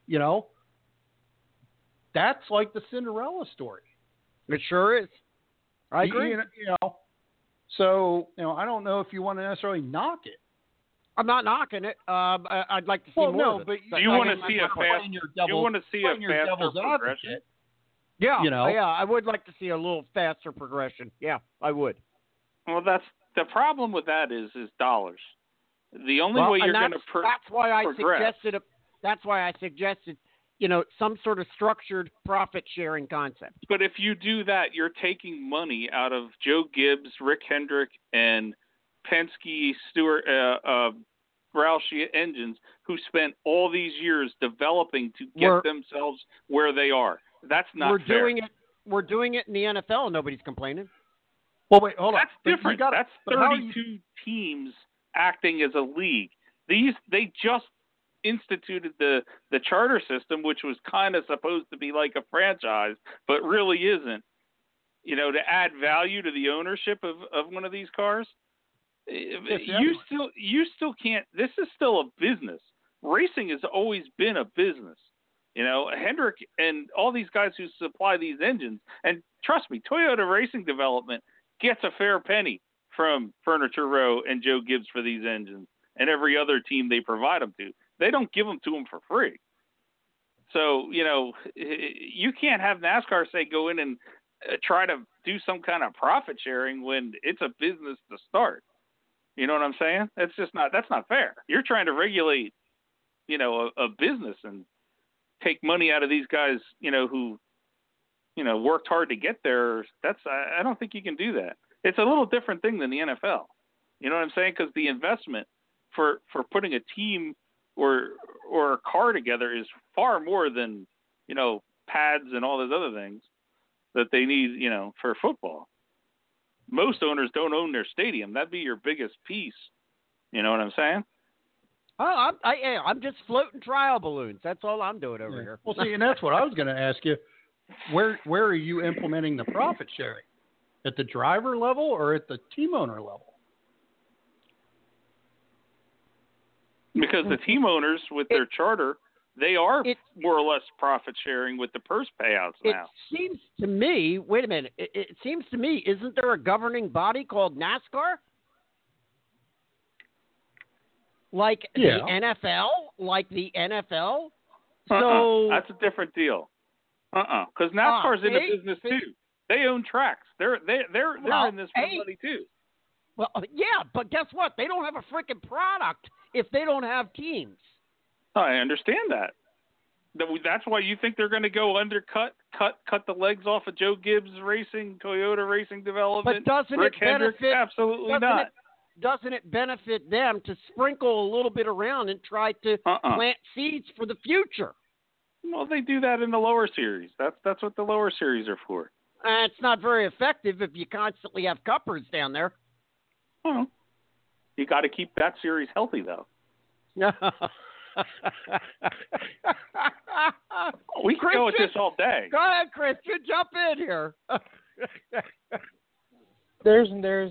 That's like the Cinderella story. It sure is. I agree. So I don't know if you want to necessarily knock it. I'm not knocking it. I'd like to see more. No, of it. But you want to see a faster progression. Yeah, I would like to see a little faster progression. Yeah, I would. Well, that's the problem with that is dollars. The only way you're going to progress. That's why I suggested some sort of structured profit sharing concept. But if you do that, you're taking money out of Joe Gibbs, Rick Hendrick, and Penske, Stewart, Roush engines, who spent all these years developing to get themselves where they are. That's not fair. we're doing it in the NFL and nobody's complaining. Well, wait, hold on. That's different. That's but how do 32 teams acting as a league. They just instituted the charter system, which was kind of supposed to be like a franchise, but really isn't. You know, to add value to the ownership of one of these cars. You still can't. This is still a business. Racing has always been a business. You know, Hendrick and all these guys who supply these engines, and trust me, Toyota Racing Development gets a fair penny from Furniture Row and Joe Gibbs for these engines and every other team they provide them to. They don't give them to them for free. So, you know, you can't have NASCAR say go in and try to do some kind of profit sharing when it's a business to start. You know what I'm saying? That's not fair. You're trying to regulate, you know, a business and take money out of these guys, you know, who, you know, worked hard to get there. I don't think you can do that. It's a little different thing than the NFL. You know what I'm saying? Because the investment for putting a team or a car together is far more than, you know, pads and all those other things that they need, you know, for football. Most owners don't own their stadium. That'd be your biggest piece. You know what I'm saying? Oh, I'm just floating trial balloons. That's all I'm doing over here. Well, see, and that's what I was going to ask you. Where are you implementing the profit sharing? At the driver level or at the team owner level? Because the team owners with their charter, they are more or less profit sharing with the purse payouts now. It seems to me, wait a minute, it seems to me, isn't there a governing body called NASCAR? Like the NFL? Like the NFL? So that's a different deal. Because NASCAR's in the business too. They own tracks. They're in this for money too. Well, yeah, but guess what? They don't have a freaking product if they don't have teams. I understand that. That's why you think they're going to go cut the legs off of Joe Gibbs Racing, Toyota Racing Development, but doesn't Rick it benefit? Hendrick? Absolutely not. Doesn't it benefit them to sprinkle a little bit around and try to plant seeds for the future? Well, they do that in the lower series. That's what the lower series are for. It's not very effective if you constantly have cuppers down there. Well, you got to keep that series healthy, though. We can go with this all day. Go ahead, Christian. Jump in here. There's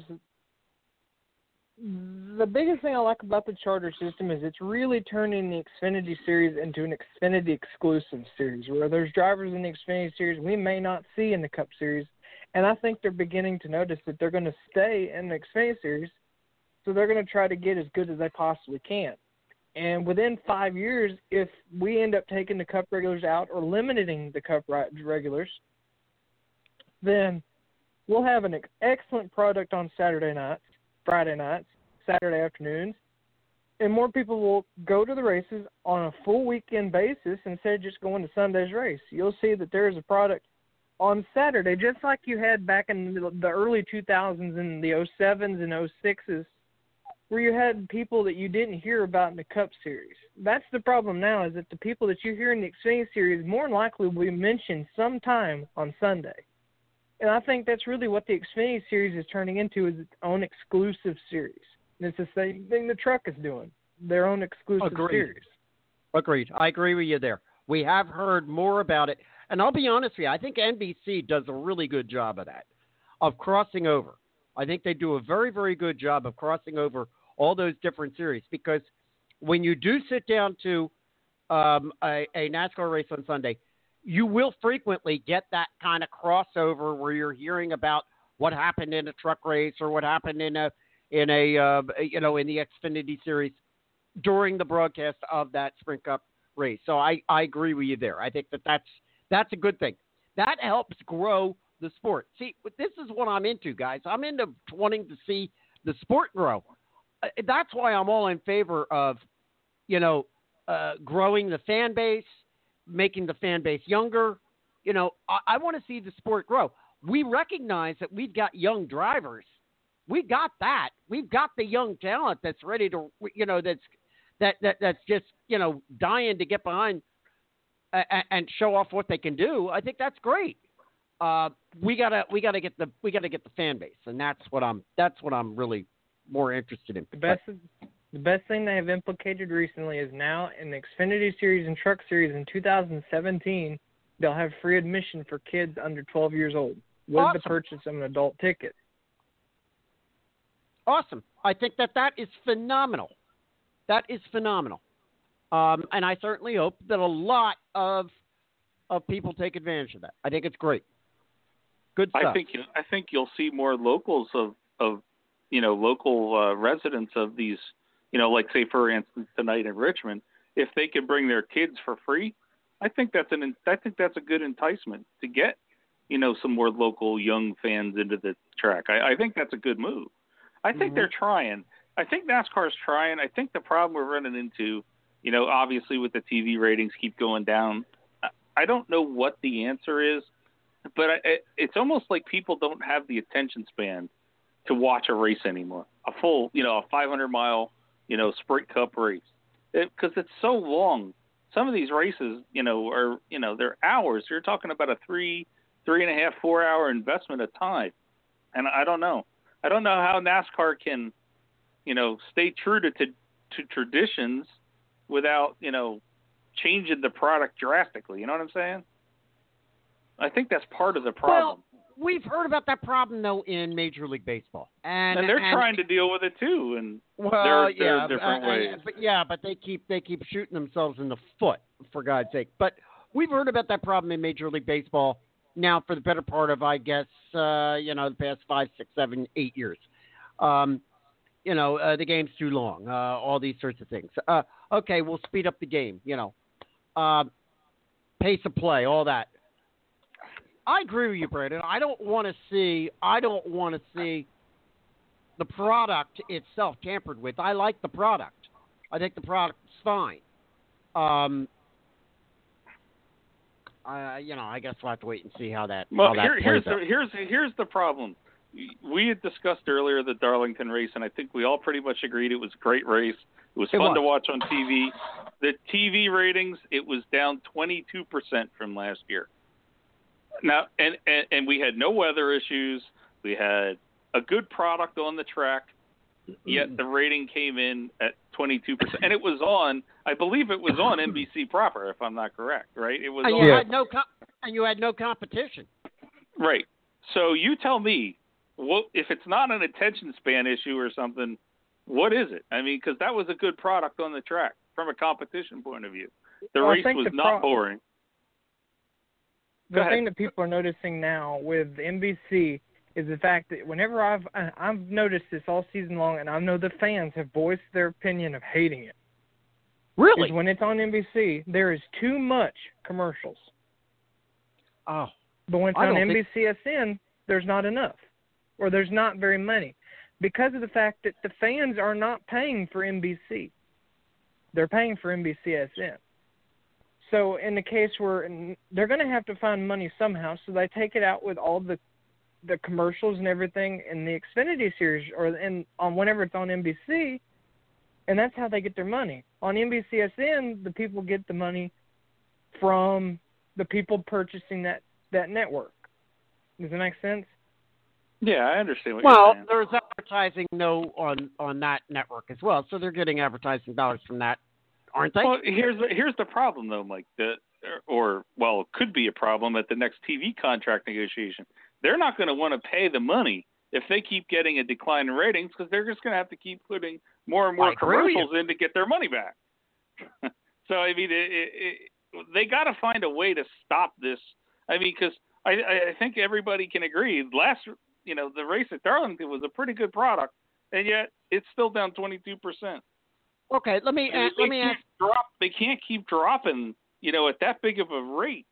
the biggest thing I like about the charter system is it's really turning the Xfinity series into an Xfinity exclusive series where there's drivers in the Xfinity series we may not see in the Cup series. And I think they're beginning to notice that they're going to stay in the Xfinity series, so they're going to try to get as good as they possibly can. And within 5 years, if we end up taking the Cup regulars out or limiting the Cup regulars, then we'll have an excellent product on Saturday nights, Friday nights, Saturday afternoons, and more people will go to the races on a full weekend basis instead of just going to Sunday's race. You'll see that there is a product on Saturday, just like you had back in the early 2000s and the 07s and 06s, where you had people that you didn't hear about in the Cup Series. That's the problem now, is that the people that you hear in the Xfinity Series more than likely will be mentioned sometime on Sunday. And I think that's really what the Xfinity Series is turning into, is its own exclusive series. And it's the same thing the truck is doing, their own exclusive series. Agreed. I agree with you there. We have heard more about it. And I'll be honest with you, I think NBC does a really good job of that, of crossing over. I think they do a very, very good job of crossing over all those different series, because when you do sit down to a NASCAR race on Sunday, you will frequently get that kind of crossover where you're hearing about what happened in a truck race or what happened in the Xfinity Series during the broadcast of that Sprint Cup race. So I agree with you there. I think that's a good thing. That helps grow the sport. See, this is what I'm into, guys. I'm into wanting to see the sport grow. That's why I'm all in favor of, growing the fan base, making the fan base younger. I want to see the sport grow. We recognize that we've got young drivers. We've got that. We've got the young talent that's ready to, that's just, dying to get behind and show off what they can do. I think that's great. we gotta get the fan base, and that's what I'm really more interested in. The best thing they have implicated recently is now in the Xfinity Series and Truck Series in 2017, they'll have free admission for kids under 12 years old with the purchase of an adult ticket. Awesome. I think that is phenomenal. That is phenomenal. And I certainly hope that a lot of people take advantage of that. I think it's great. Good stuff. I think you'll see more locals of local residents of these, like say for instance tonight in Richmond, if they can bring their kids for free, I think that's a good enticement to get, some more local young fans into the track. I think that's a good move. I think they're trying. I think NASCAR's trying. I think the problem we're running into, obviously with the TV ratings keep going down. I don't know what the answer is, but it's almost like people don't have the attention span to watch a race anymore. A full, a 500-mile, Sprint Cup race. Because it's so long. Some of these races, are, they're hours. You're talking about a 3.5, 4 hour investment of time. And I don't know. I don't know how NASCAR can, stay true to traditions without, changing the product drastically. You know what I'm saying? I think that's part of the problem. Well, we've heard about that problem though in Major League Baseball, and they're trying to deal with it too, and there are different ways. But they keep shooting themselves in the foot, for God's sake. But we've heard about that problem in Major League Baseball now for the better part of, I guess, the past 5, 6, 7, 8 years. The game's too long. All these sorts of things. Okay, we'll speed up the game. Pace of play, all that. I agree with you, Brandon. I don't want to see the product itself tampered with. I like the product. I think the product's fine. I guess we'll have to wait and see how that. Well, plays out. Here's the problem. We had discussed earlier the Darlington race, and I think we all pretty much agreed it was a great race. It was fun to watch on TV. The TV ratings, it was down 22% from last year. Now, and we had no weather issues. We had a good product on the track, yet the rating came in at 22%. And it was on, I believe it was on NBC proper, if I'm not correct, right? It was. And you had no competition. Right. So you tell me, if it's not an attention span issue or something, what is it? I mean, because that was a good product on the track from a competition point of view. The race was not boring. The thing that people are noticing now with NBC is the fact that whenever I've noticed this all season long, and I know the fans have voiced their opinion of hating it. Really? Is when it's on NBC, there is too much commercials. Oh. But when it's on NBCSN, there's not enough, or there's not very many, because of the fact that the fans are not paying for NBC. They're paying for NBCSN. So in the case where they're going to have to find money somehow, so they take it out with all the commercials and everything in the Xfinity Series on whenever it's on NBC, and that's how they get their money. On NBCSN, the people get the money from the people purchasing that network. Does that make sense? Yeah, I understand what you're saying. Well, there's advertising on that network as well, so they're getting advertising dollars from that, aren't they? Well, here's the problem though, Mike. It could be a problem at the next TV contract negotiation. They're not going to want to pay the money if they keep getting a decline in ratings, because they're just going to have to keep putting more and more commercials in to get their money back. So I mean, they got to find a way to stop this. I mean, because I think everybody can agree the race at Darlington was a pretty good product, and yet it's still down 22%. Okay, let me ask. They can't keep dropping, at that big of a rate.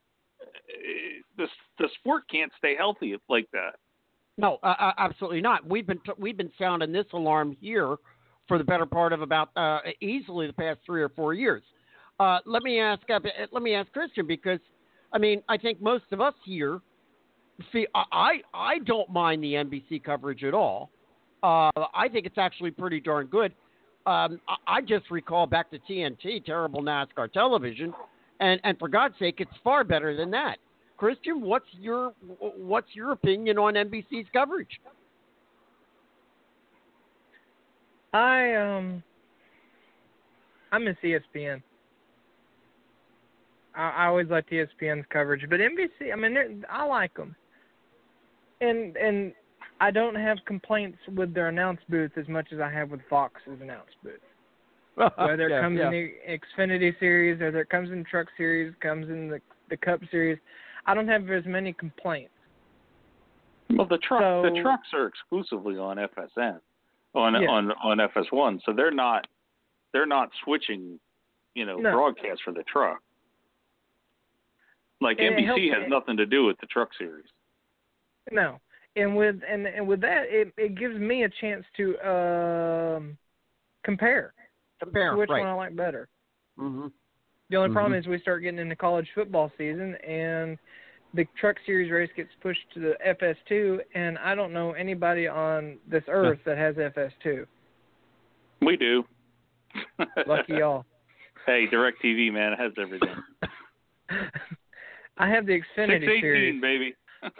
The sport can't stay healthy like that. No, absolutely not. We've been sounding this alarm here for the better part of about easily the past 3 or 4 years. Let me ask Christian, because I mean, I think most of us here see. I don't mind the NBC coverage at all. I think it's actually pretty darn good. I just recall back to TNT, terrible NASCAR television, and for God's sake, it's far better than that. Christian, what's your opinion on NBC's coverage? I miss ESPN. I always liked ESPN's coverage, but NBC, I mean, I like them, and I don't have complaints with their announce booth as much as I have with Fox's announce booth. Whether it comes in the Xfinity series, whether it comes in the Truck series, comes in the Cup series, I don't have as many complaints. Well, the trucks are exclusively on FSN, on FS1, so they're not switching, broadcast for the truck. Like NBC has nothing to do with the Truck series. No, and with that, it gives me a chance to compare which one I like better. Mm-hmm. The only problem is we start getting into college football season, and the Truck Series race gets pushed to the FS2, and I don't know anybody on this earth that has FS2. We do. Lucky y'all. Hey, DirecTV, man, it has everything. I have the Xfinity 618, series, baby.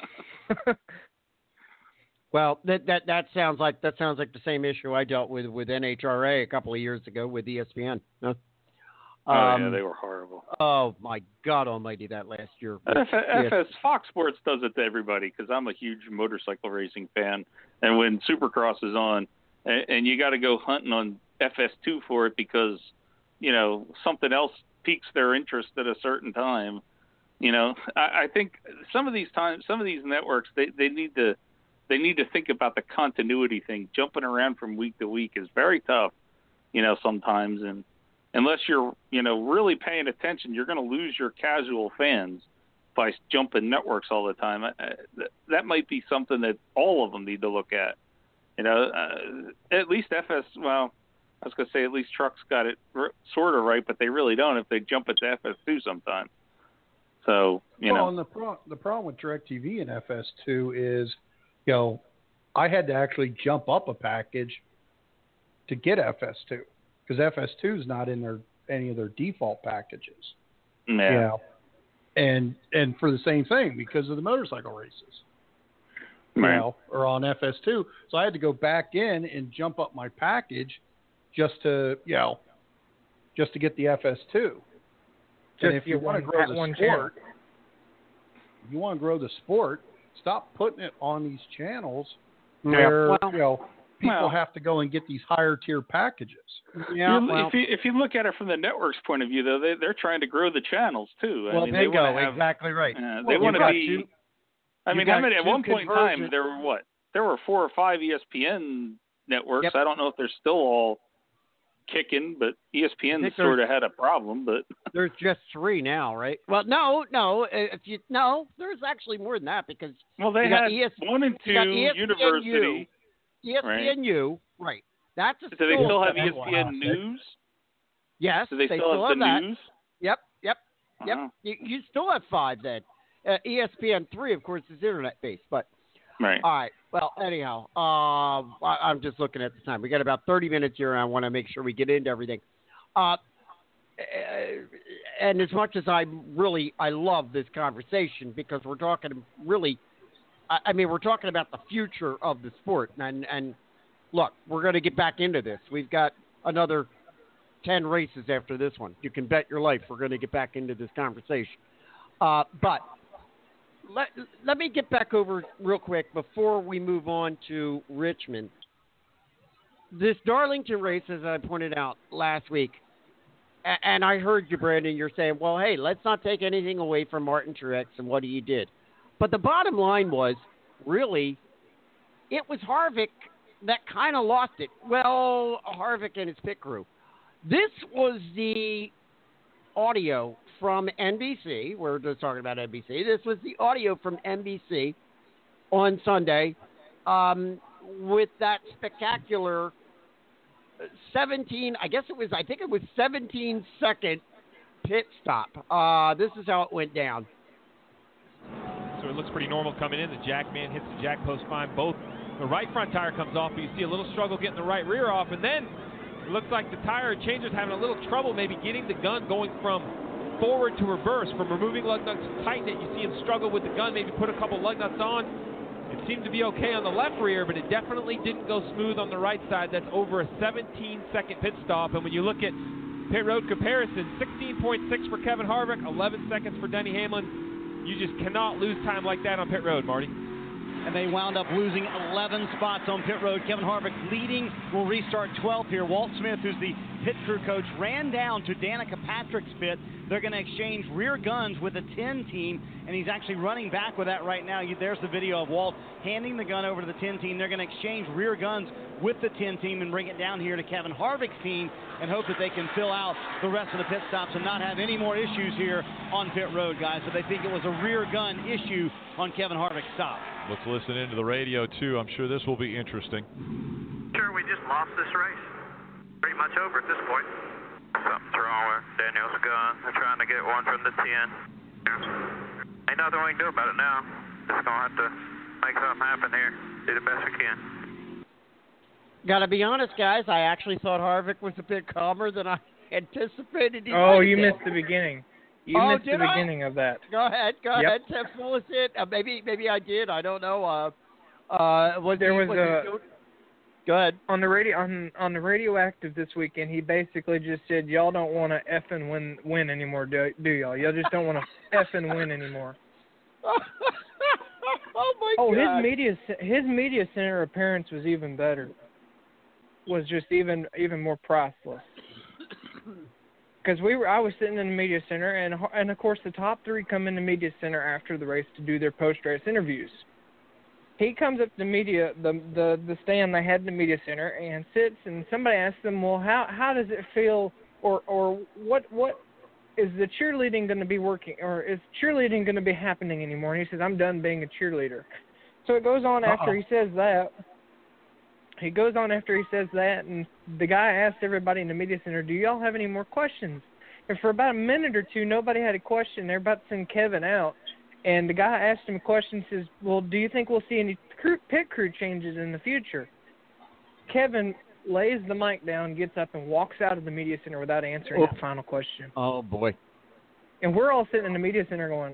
Well, that sounds like the same issue I dealt with NHRA a couple of years ago with ESPN. No? Yeah, they were horrible. Oh my God Almighty, that last year. Fox Sports does it to everybody because I'm a huge motorcycle racing fan, and when Supercross is on, and you got to go hunting on FS2 for it because something else piques their interest at a certain time. I think some of these networks they need to think about the continuity thing. Jumping around from week to week is very tough, sometimes, and unless you're, really paying attention, you're going to lose your casual fans by jumping networks all the time. That might be something that all of them need to look at. At least FS. Well, I was going to say at least Truck's got it sort of right, but they really don't if they jump it to FS2 sometimes. So and the problem with DirecTV and FS2 is, I had to actually jump up a package to get FS2 because FS2 is not in any of their default packages. Yeah. And for the same thing because of the motorcycle races, right. Or on FS2. So I had to go back in and jump up my package just to get the FS2. And if you want to grow the sport, stop putting it on these channels where people have to go and get these higher tier packages. Yeah. If you look at it from the network's point of view, though, they're trying to grow the channels too. They go exactly right. They want to be. At one point in time there were There were 4 or 5 ESPN networks. Yep. I don't know if they're still all kicking, but ESPN sort of had a problem. But there's just 3 now, right? Well, no. There's actually more than that because they had 1 and 2 University, ESPNU, right? That's a. Do they still have ESPN News? Yes, do they still have the that. news? Yep. You still have 5 then. ESPN 3, of course, is internet based, but. Right. All right. Well, anyhow, I'm just looking at the time. We got about 30 minutes here, and I want to make sure we get into everything. And as much as I love this conversation because we're talking we're talking about the future of the sport. And look, we're going to get back into this. We've got another 10 races after this one. You can bet your life we're going to get back into this conversation. But let me get back over real quick before we move on to Richmond. This Darlington race, as I pointed out last week, and I heard you, Brandon, you're saying, well, hey, let's not take anything away from Martin Truex and what he did. But the bottom line was, really, it was Harvick that kind of lost it. Well, Harvick and his pit crew. This was the audio from NBC. We're just talking about NBC. This was the audio from NBC on Sunday with that spectacular 17 second pit stop. This is how it went down. So it looks pretty normal coming in. The jackman hits the jack post fine. Both the right front tire comes off, but you see a little struggle getting the right rear off, and then it looks like the tire changer's having a little trouble maybe getting the gun going from forward to reverse, from removing lug nuts to tighten it. You see him struggle with the gun, maybe put a couple lug nuts on. It seemed to be okay on the left rear, but it definitely didn't go smooth on the right side. That's over a 17-second pit stop. And when you look at pit road comparison, 16.6 for Kevin Harvick, 11 seconds for Denny Hamlin. You just cannot lose time like that on pit road, Marty. And they wound up losing 11 spots on pit road. Kevin Harvick leading, will restart 12th here. Walt Smith, who's the pit crew coach, ran down to Danica Patrick's pit. They're going to exchange rear guns with the 10 team, and he's actually running back with that right now. There's the video of Walt handing the gun over to the 10 team. They're going to exchange rear guns with the 10 team and bring it down here to Kevin Harvick's team and hope that they can fill out the rest of the pit stops and not have any more issues here on pit road, guys. But they think it was a rear gun issue on Kevin Harvick's stop. Let's listen into the radio, too. I'm sure this will be interesting. Sure, we just lost this race. Pretty much over at this point. Something's wrong with Daniel's gun. They're trying to get one from the 10. Ain't nothing we can do about it now. Just gonna have to make something happen here. Do the best we can. Gotta be honest, guys. I actually thought Harvick was a bit calmer than I anticipated. You missed the beginning. You missed the did I? beginning of that. Go ahead. Yep. What was it? Maybe I did. I don't know. Go ahead. On the radio, on the radioactive this weekend, he basically just said, "Y'all don't want to effing win anymore, do y'all? Y'all just don't want to effing win anymore." Oh my God! His media center appearance was even better. Was just even more priceless. Because I was sitting in the media center, and of course the top three come in the media center after the race to do their post-race interviews. He comes up to the media, the stand they had in the media center, and sits, and somebody asks him, "Well, how does it feel, or what is the cheerleading going to be working, or is cheerleading going to be happening anymore?" And he says, "I'm done being a cheerleader." So it goes on after he says that. He goes on after he says that, and the guy asked everybody in the media center, "Do y'all have any more questions?" And for about a minute or two, nobody had a question. They're about to send Kevin out. And the guy asked him a question, says, "Well, do you think we'll see any pit crew changes in the future?" Kevin lays the mic down, gets up, and walks out of the media center without answering that final question. Oh, boy. And we're all sitting in the media center going,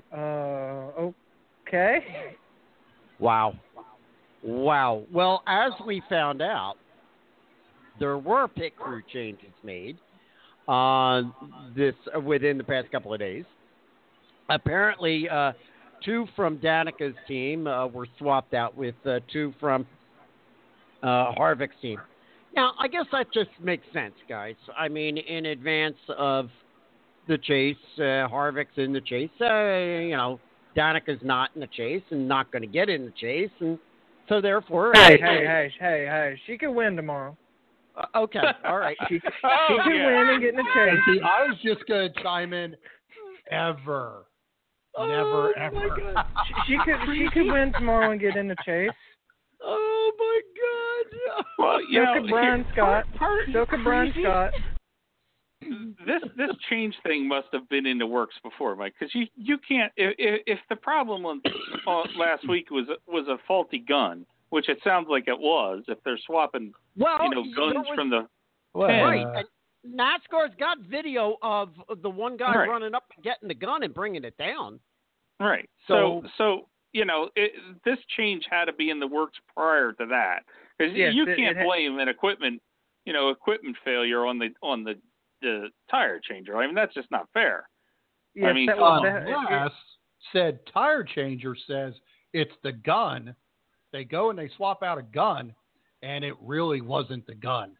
okay. Wow. Well, as we found out, there were pit crew changes made within the past couple of days. Apparently, 2 from Danica's team were swapped out with 2 from Harvick's team. Now, I guess that just makes sense, guys. I mean, in advance of the chase, Harvick's in the chase. Danica's not in the chase and not going to get in the chase, and so therefore, hey, she could win tomorrow. Okay, all right. She could win and get in the chase. See, I was just going to chime in. Never, ever. My God. She could win tomorrow and get in the chase. Oh my God! Well, so could Brian Scott. So could Brian Scott. This change thing must have been in the works before, Mike, because you can't. If the problem last week was a faulty gun, which it sounds like it was, if they're swapping guns from the right. And NASCAR's got video of the one guy running up and getting the gun and bringing it down. Right. So this change had to be in the works prior to that, because you can't blame an equipment failure on the tire changer. I mean, that's just not fair. Yes, I mean, said tire changer says it's the gun. They go and they swap out a gun, and it really wasn't the gun.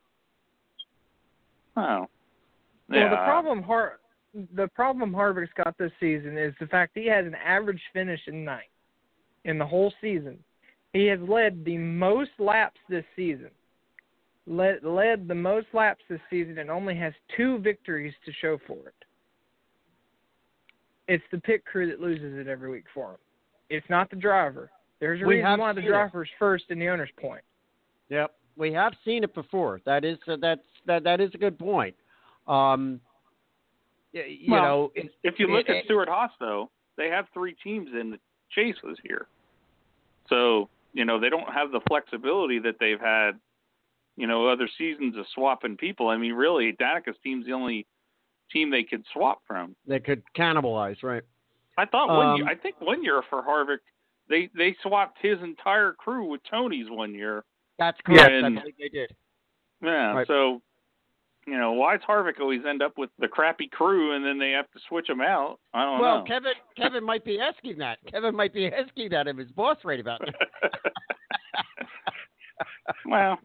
Oh. Yeah. Well, the problem Harvick's got this season is the fact that he has an average finish in 9th in the whole season. He has led the most laps this season. Led the most laps this season and only has 2 victories to show for it. It's the pit crew that loses it every week for him. It's not the driver. There's a reason why the driver's first in the owner's point. Yep, we have seen it before. That is a good point. If you look at Stewart-Haas, though, they have 3 teams in the chase this year. So, they don't have the flexibility that they've had, other seasons of swapping people. I mean, really, Danica's team's the only team they could swap from. They could cannibalize, right? I thought I think one year for Harvick, they swapped his entire crew with Tony's one year. That's correct. And, I think they did. Yeah, right. So, why does Harvick always end up with the crappy crew and then they have to switch them out? I don't know. Well, Kevin might be asking that. Kevin might be asking that of his boss right about it. Well,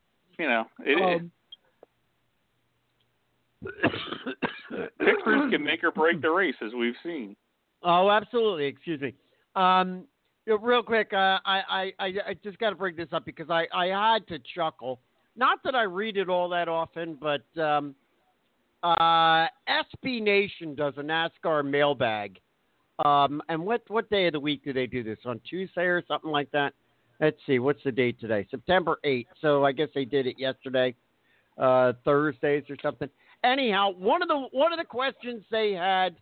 pit crews can make or break the race, as we've seen. Oh, absolutely. Excuse me. Real quick, I just got to bring this up because I had to chuckle. Not that I read it all that often, but SB Nation does a NASCAR mailbag. And what day of the week do they do this? On Tuesday or something like that? Let's see. What's the date today? September 8th. So I guess they did it yesterday, Thursdays or something. Anyhow, one of the questions they had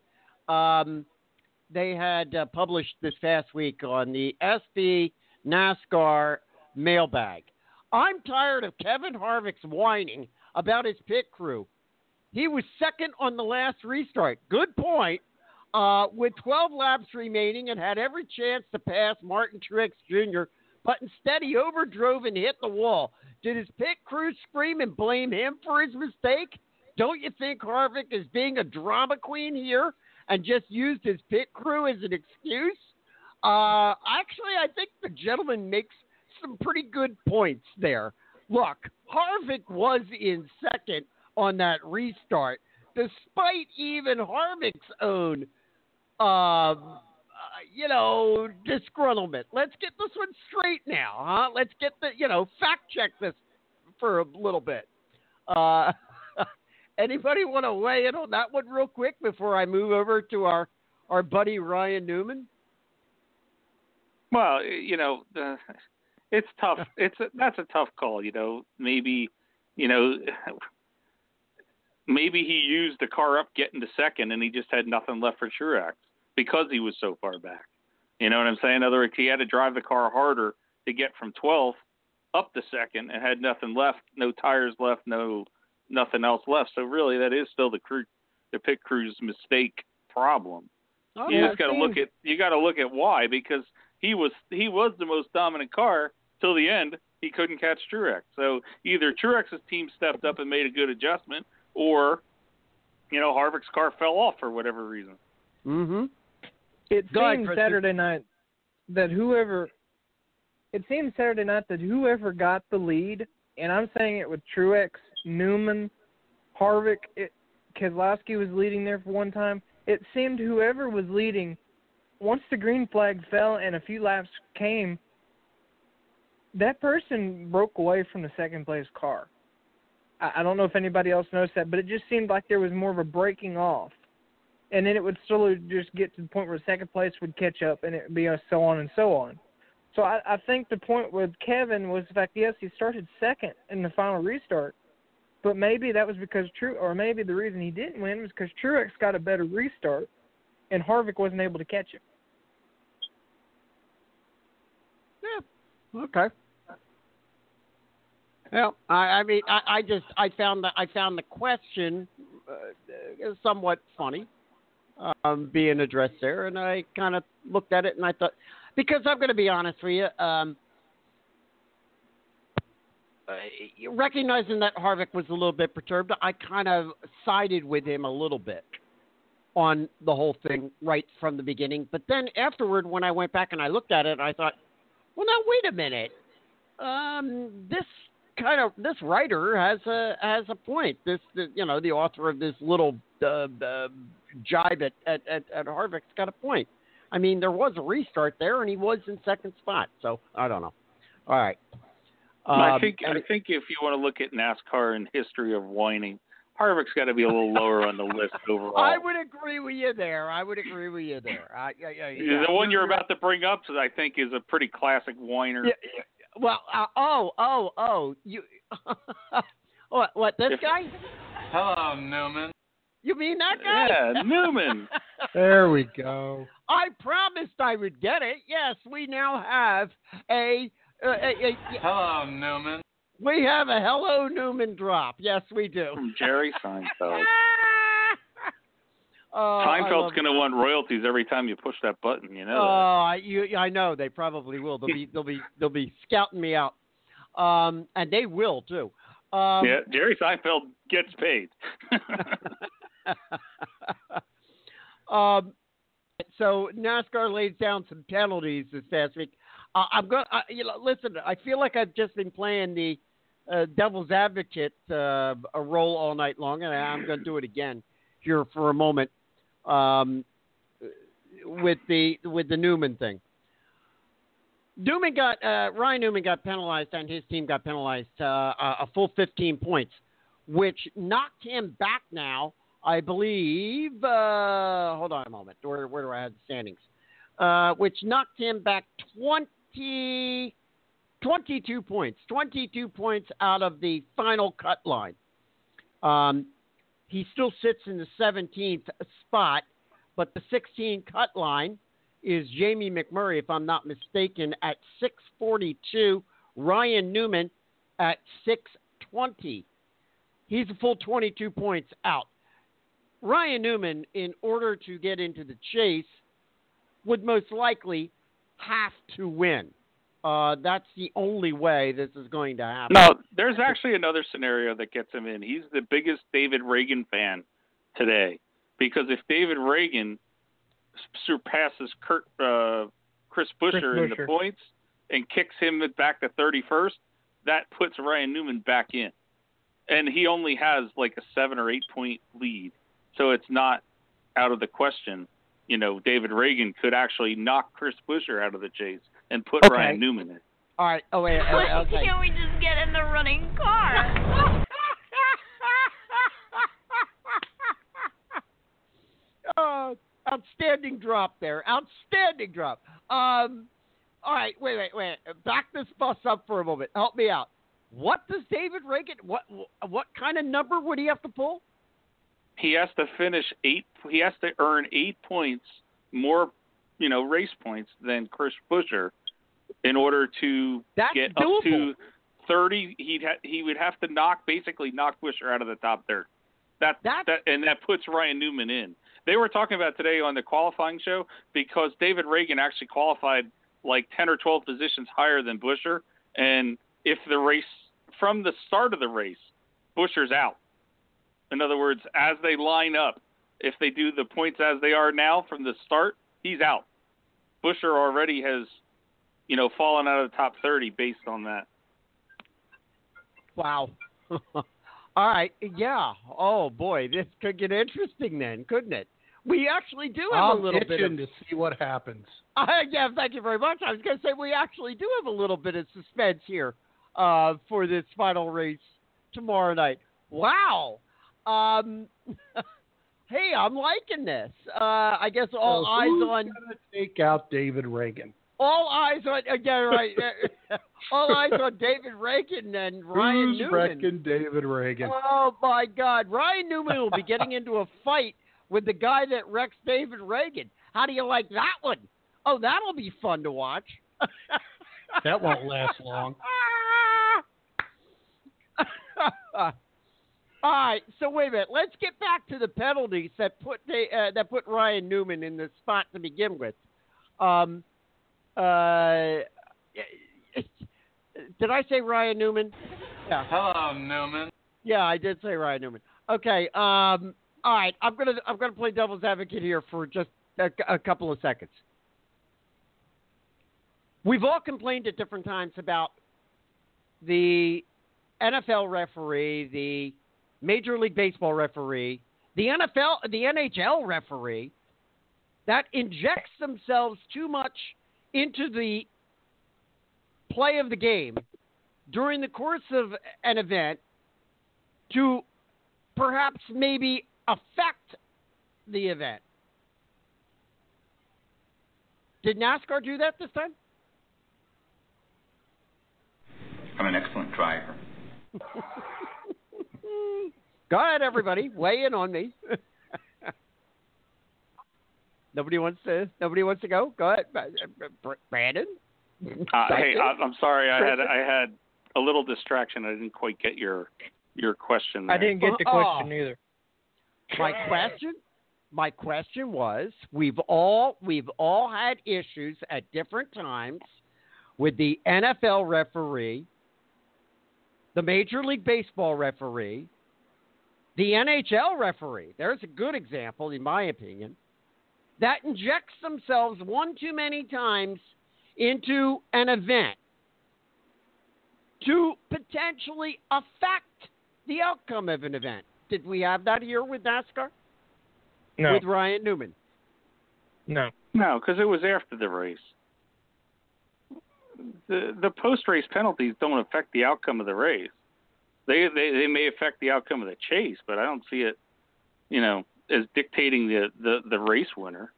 published this past week on the SB NASCAR mailbag. I'm tired of Kevin Harvick's whining about his pit crew. He was second on the last restart. Good point. With 12 laps remaining and had every chance to pass Martin Truex Jr., but instead he overdrove and hit the wall. Did his pit crew scream and blame him for his mistake? Don't you think Harvick is being a drama queen here and just used his pit crew as an excuse? Actually, I think the gentleman makes some pretty good points there. Look, Harvick was in second on that restart, despite even Harvick's own, disgruntlement. Let's get this one straight now, huh? Let's get fact check this for a little bit. Anybody want to weigh in on that one real quick before I move over to our buddy Ryan Newman? Well, it's tough. That's a tough call. Maybe he used the car up getting to second, and he just had nothing left for Truex because he was so far back. You know what I'm saying? In other words, he had to drive the car harder to get from 12th up to second, and had nothing left, no tires left, nothing else left. So really, that is still the pit crew's mistake problem. Oh, You got to look at why, because he was the most dominant car till the end. He couldn't catch Truex. So either Truex's team stepped up and made a good adjustment, or Harvick's car fell off for whatever reason. Mm-hmm. It seemed Saturday night that whoever got the lead, and I'm saying it with Truex, Newman, Harvick, Keselowski was leading there for one time. It seemed whoever was leading, once the green flag fell and a few laps came, that person broke away from the second place car. I don't know if anybody else noticed that, but it just seemed like there was more of a breaking off. And then it would slowly just get to the point where second place would catch up, and it would be so on and so on. So I think the point with Kevin was the fact, yes, he started second in the final restart, but maybe that was because maybe the reason he didn't win was because Truex got a better restart, and Harvick wasn't able to catch him. Yeah. Okay. Well, I found the question somewhat funny being addressed there, and I kind of looked at it and I thought, because I'm going to be honest with you, recognizing that Harvick was a little bit perturbed, I kind of sided with him a little bit on the whole thing right from the beginning. But then afterward, when I went back and I looked at it, I thought, well, now wait a minute. This writer has a point. The author of this little jibe at Harvick's got a point. I mean, there was a restart there, and he was in second spot. So I don't know. All right. I think if you want to look at NASCAR and history of whining, Harvick's got to be a little lower on the list overall. I would agree with you there. The one you're about to bring up, I think, is a pretty classic whiner. Yeah. Well, you. What? This guy? Hello, Newman. You mean that guy? Yeah, Newman. There we go. I promised I would get it. Yes, we now have a Hello, Newman. We have a Hello Newman drop. Yes, we do. From Jerry Seinfeld. Seinfeld's going to want royalties every time you push that button. You know. I know they probably will. They'll be scouting me out, and they will too. Yeah, Jerry Seinfeld gets paid. So NASCAR lays down some penalties this past week. I'm going. Listen. I feel like I've just been playing the devil's advocate a role all night long, and I'm going to do it again here for a moment with the Newman thing. Ryan Newman got penalized, and his team got penalized a full 15 points, which knocked him back now, I believe. Hold on a moment. Where do I have the standings? Which knocked him back 22 points. 22 points out of the final cut line. He still sits in the 17th spot, but the 16 cut line is Jamie McMurray, if I'm not mistaken, at 642. Ryan Newman at 620. He's a full 22 points out. Ryan Newman, in order to get into the chase, would most likely have to win. That's the only way this is going to happen. No, there's actually another scenario that gets him in. He's the biggest David Reagan fan today, because if David Reagan surpasses Chris Buescher in the points and kicks him back to 31st, that puts Ryan Newman back in. And he only has like a 7 or 8 point lead. So it's not out of the question. You know, David Reagan could actually knock Chris Buescher out of the chase and put Ryan Newman in. All right. Oh, wait. Okay. Can't we just get in the running car? Outstanding drop there. Outstanding drop. All right. Wait. Back this bus up for a moment. Help me out. What does David Reagan? What kind of number would he have to pull? He has to finish 8. He has to earn 8 points more, race points than Chris Buescher in order to get doable. Up to 30. He would have to basically knock Buescher out of the top 30. And that puts Ryan Newman in. They were talking about today on the qualifying show because David Reagan actually qualified like 10 or 12 positions higher than Buescher. And if the race, from the start of the race, Buescher's out. In other words, as they line up, if they do the points as they are now from the start, he's out. Buescher already has, fallen out of the top 30 based on that. Wow. All right. Yeah. Oh, boy. This could get interesting then, couldn't it? We actually do have a little bit of... to see what happens. Yeah, thank you very much. I was going to say we actually do have a little bit of suspense here for this final race tomorrow night. Wow. Hey, I'm liking this. I guess all eyes on... Who's going to take out David Reagan? All eyes on... Yeah, right. All eyes on David Reagan and Ryan Newman. Who's wrecking David Reagan? Oh, my God. Ryan Newman will be getting into a fight with the guy that wrecks David Reagan. How do you like that one? Oh, that'll be fun to watch. That won't last long. All right, so wait a minute. Let's get back to the penalties that put Ryan Newman in the spot to begin with. Did I say Ryan Newman? Yeah. Hello, Newman. Yeah, I did say Ryan Newman. Okay. All right. I'm gonna play devil's advocate here for just a couple of seconds. We've all complained at different times about the NFL referee, the Major League Baseball referee, the NHL referee that injects themselves too much into the play of the game during the course of an event to perhaps maybe affect the event. Did NASCAR do that this time? I'm an excellent driver. Go ahead, everybody. Weigh in on me. Nobody wants to go? Go ahead, Brandon. Hey, I'm sorry. I had a little distraction. I didn't quite get your question there. I didn't get the question either. My question? my question was, we've all had issues at different times with the NFL referee, the Major League Baseball referee, the NHL referee. There's a good example, in my opinion, that injects themselves one too many times into an event to potentially affect the outcome of an event. Did we have that here with NASCAR? No. With Ryan Newman? No. No, because it was after the race. The post-race penalties don't affect the outcome of the race. They may affect the outcome of the chase, but I don't see it, as dictating the race winner.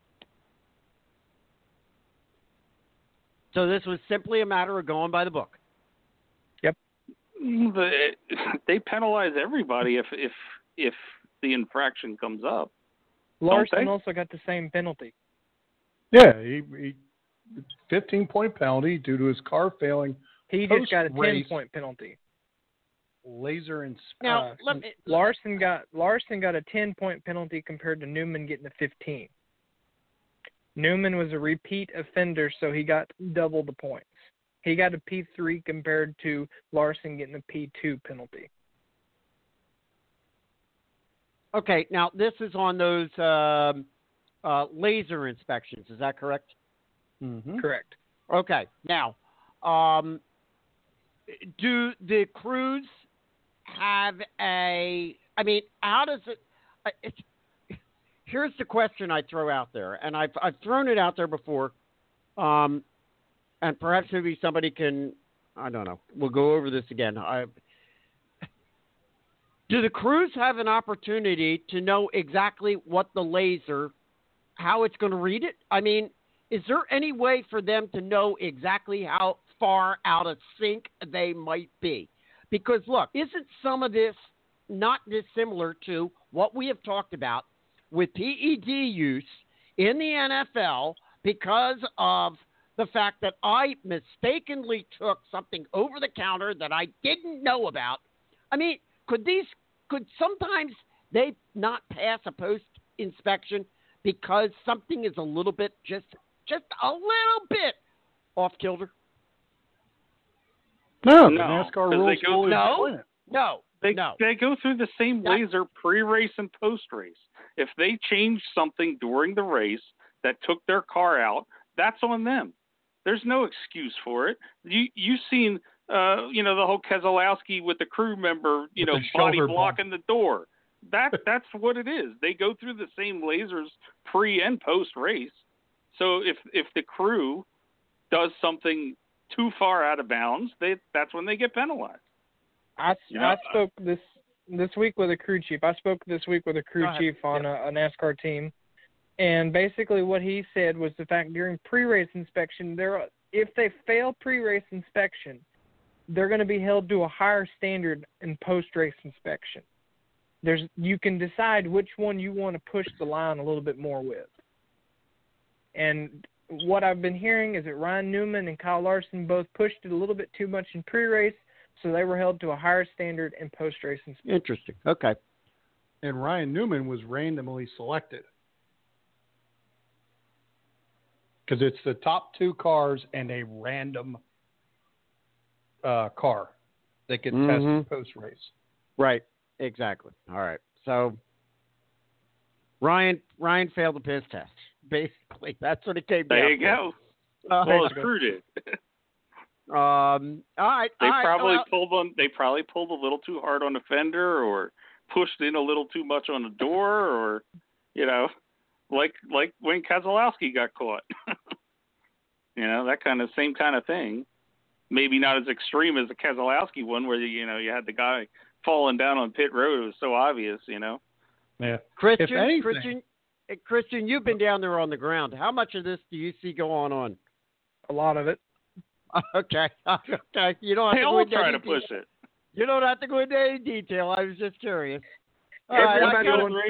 So this was simply a matter of going by the book. Yep. They penalize everybody if the infraction comes up. Larson also got the same penalty. Yeah, he 15-point penalty due to his car failing. He just got a 10-point penalty. Laser inspection. Now, Larson got a 10-point penalty compared to Newman getting a 15. Newman was a repeat offender, so he got double the points. He got a P3 compared to Larson getting a P2 penalty. Okay, now this is on those laser inspections. Is that correct? Mm-hmm. Correct. Okay, now, do the crews have how does it here's the question I throw out there, and I've thrown it out there before, and perhaps maybe somebody can, I don't know, we'll go over this again. Do the crews have an opportunity to know exactly what the laser, how it's going to read it? I mean, is there any way for them to know exactly how far out of sync they might be? Because, look, isn't some of this not dissimilar to what we have talked about with PED use in the NFL because of the fact that I mistakenly took something over the counter that I didn't know about? I mean, could sometimes they not pass a post inspection because something is a little bit just a little bit off kilter? No, the NASCAR rules fully explain it. No. They go through the same laser pre-race and post-race. If they change something during the race that took their car out, that's on them. There's no excuse for it. You've seen the whole Keselowski with the crew member, body blocking the door. That's what it is. They go through the same lasers pre and post race. So if the crew does something too far out of bounds, that's when they get penalized. I spoke this week with a crew chief. I spoke this week with a crew chief on a NASCAR team, and basically what he said was the fact during pre-race inspection, if they fail pre-race inspection, they're going to be held to a higher standard in post-race inspection. You can decide which one you want to push the line a little bit more with. And what I've been hearing is that Ryan Newman and Kyle Larson both pushed it a little bit too much in pre-race, so they were held to a higher standard in post-race inspection. Interesting. Okay. And Ryan Newman was randomly selected. Because it's the top two cars and a random car that gets tested post-race. Right. Exactly. All right. So Ryan failed the piss test. Basically, that's what it came down to. There you go. Well, his crew did. All right. They probably pulled a little too hard on the fender, or pushed in a little too much on the door, or like when Keselowski got caught. That same kind of thing. Maybe not as extreme as the Keselowski one, where you had the guy falling down on pit road. It was so obvious, Yeah. Christian, you've been down there on the ground. How much of this do you see going on? A lot of it. Okay. You don't have to go into try to push it. You don't have to go into any detail. I was just curious. Everybody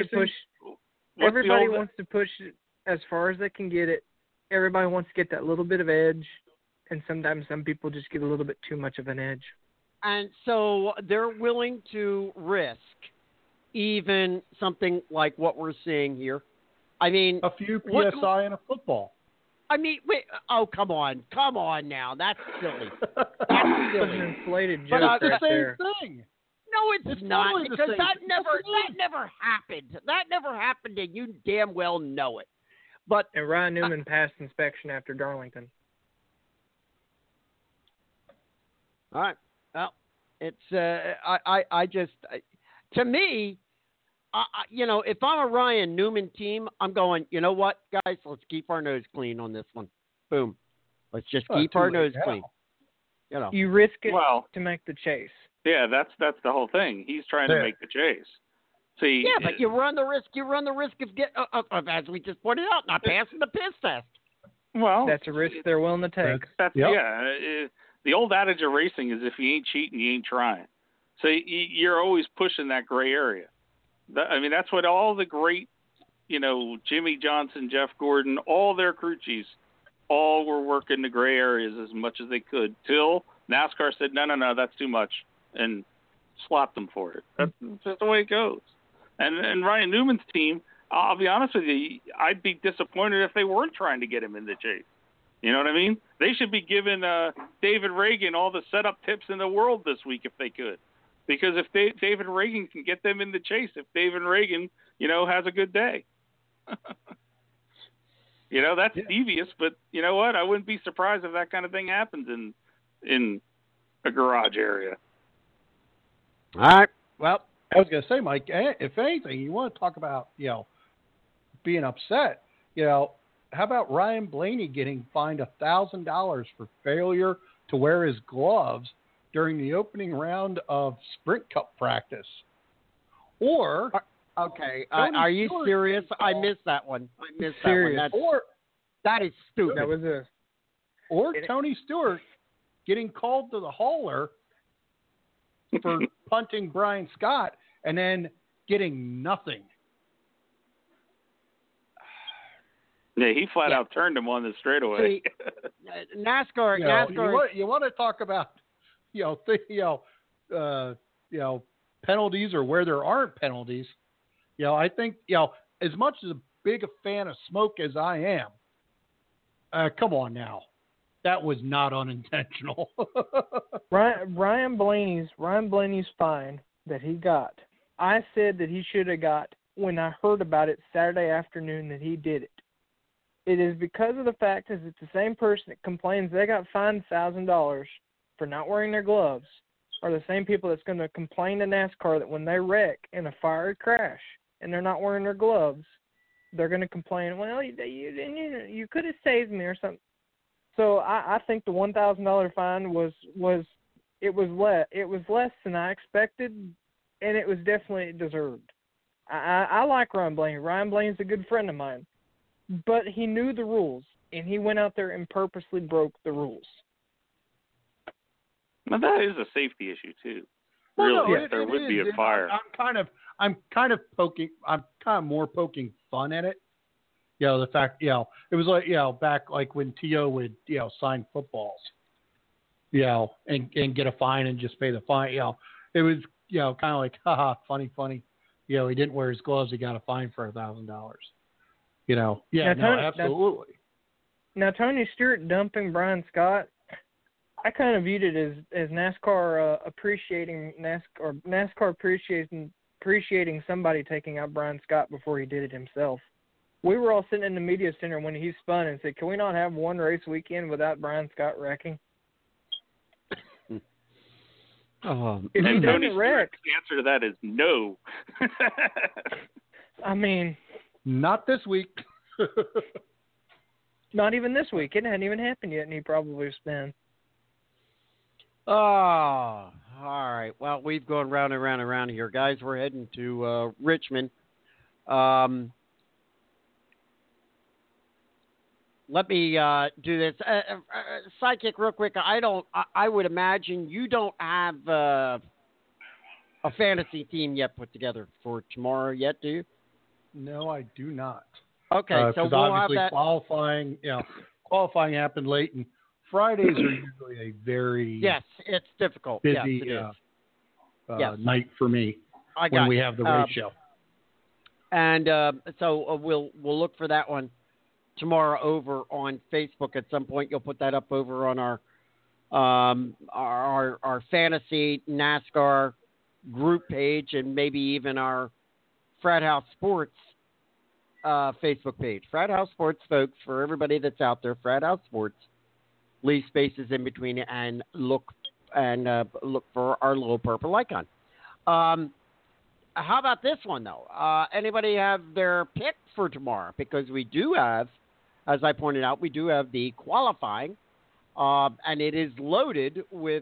wants to push it as far as they can get it. Everybody wants to get that little bit of edge, and sometimes some people just get a little bit too much of an edge. And so they're willing to risk even something like what we're seeing here? I mean, a few PSI in a football. I mean, wait, come on now. That's silly. That's silly. An inflated joke But it's right the same there. thing. No, it's not, totally the because same. that never happened. That never happened, and you damn well know it. But And Ryan Newman passed inspection after Darlington. all right, well, it's to me, if I'm a Ryan Newman team, I'm going, you know what, guys, let's keep our nose clean on this one. Boom, let's just keep our nose clean. You know, You risk it Well, to make the chase. yeah, that's the whole thing. He's trying to make the chase. See, yeah, but you run the risk. You run the risk of as we just pointed out, not passing the piss test. well, That's a risk they're willing to take. The old adage of racing is if you ain't cheating, you ain't trying. So you're always pushing that gray area. That's what all the great, Jimmy Johnson, Jeff Gordon, all their crew chiefs, all were working the gray areas as much as they could till NASCAR said, no, that's too much, and slapped them for it. That's just the way it goes. And Ryan Newman's team, I'll be honest with you, I'd be disappointed if they weren't trying to get him in the chase. You know what I mean? They should be giving David Reagan all the setup tips in the world this week if they could. Because if David Reagan can get them in the chase, if David Reagan, has a good day. That's devious, but you know what? I wouldn't be surprised if that kind of thing happens in a garage area. All right. Well, I was going to say, Mike, if anything, you want to talk about, being upset, how about Ryan Blaney getting fined $1,000 for failure to wear his gloves during the opening round of Sprint Cup practice? Or, okay, are you serious? I missed that one. Serious. That is stupid. That was Tony Stewart getting called to the hauler for punting Brian Scott and then getting nothing. Yeah, he flat out turned him on the straightaway. See, NASCAR. You want to talk about, penalties or where there aren't penalties. I think, as much as a big a fan of smoke as I am, come on now. That was not unintentional. Ryan Blaney's fine that he got. I said that he should have got when I heard about it Saturday afternoon that he did it. It is because of the fact that it's the same person that complains they got fined $1,000 for not wearing their gloves are the same people that's going to complain to NASCAR that when they wreck in a fiery crash and they're not wearing their gloves, they're going to complain, well, you could have saved me or something. So I think the $1,000 fine was less than I expected, and it was definitely deserved. I like Ryan Blaney. Ryan Blaney's a good friend of mine, but he knew the rules, and he went out there and purposely broke the rules. Now that is a safety issue too. Well, really, there would be a fire. I'm kind of more poking fun at it. The fact, it was like, back like when T.O. would, sign footballs, and get a fine and just pay the fine. It was, kind of like, haha, funny. He didn't wear his gloves. He got a fine for $1,000. Absolutely. Now, Tony Stewart dumping Brian Scott, I kind of viewed it as NASCAR appreciating appreciating somebody taking out Brian Scott before he did it himself. We were all sitting in the media center when he spun and said, "Can we not have one race weekend without Brian Scott wrecking?" And Tony Stewart's answer to that is no. I mean, not this week. Not even this week. It hadn't even happened yet, and he probably spun. Oh, all right. Well, we've gone round and round and round here, guys. We're heading to Richmond. Let me do this. Sidekick, real quick. I would imagine you don't have a fantasy team yet put together for tomorrow yet, do you? No, I do not. Okay, so we'll obviously have that. Qualifying happened late, and Fridays are usually a very yes, it's difficult. busy yes, it is. night for me. when we have the race show. And so we'll look for that one tomorrow over on Facebook at some point. You'll put that up over on our fantasy NASCAR group page and maybe even our Frat House Sports Facebook page. Frat House Sports, folks, for everybody that's out there, Frat House Sports, leave spaces in between and look for our little purple icon. How about this one, though? Anybody have their pick for tomorrow? Because we do have, as I pointed out, we do have the qualifying, and it is loaded with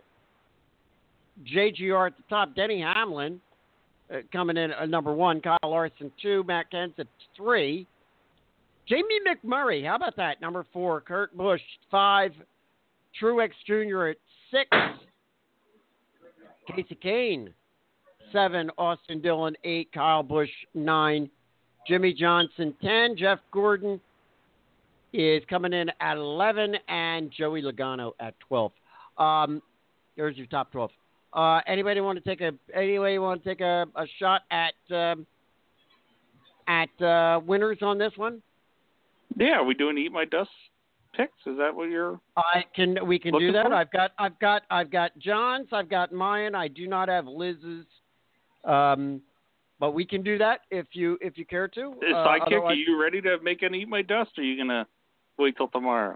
JGR at the top, Denny Hamlin coming in at number 1, Kyle Larson 2, Matt Kenseth 3, Jamie McMurray, how about that? Number 4, Kurt Busch 5, Truex Jr. at 6, Casey Kane 7, Austin Dillon 8, Kyle Busch 9, Jimmy Johnson 10, Jeff Gordon is coming in at 11, and Joey Logano at 12. There's your top 12. Anybody want to take a shot at winners on this one? Yeah, are we doing Eat My Dust picks? Is that what you're? We can do that. For? I've got John's. I've got mine. I do not have Liz's. But we can do that if you care to. Sidekick, are you ready to make an Eat My Dust, or are you gonna wait till tomorrow?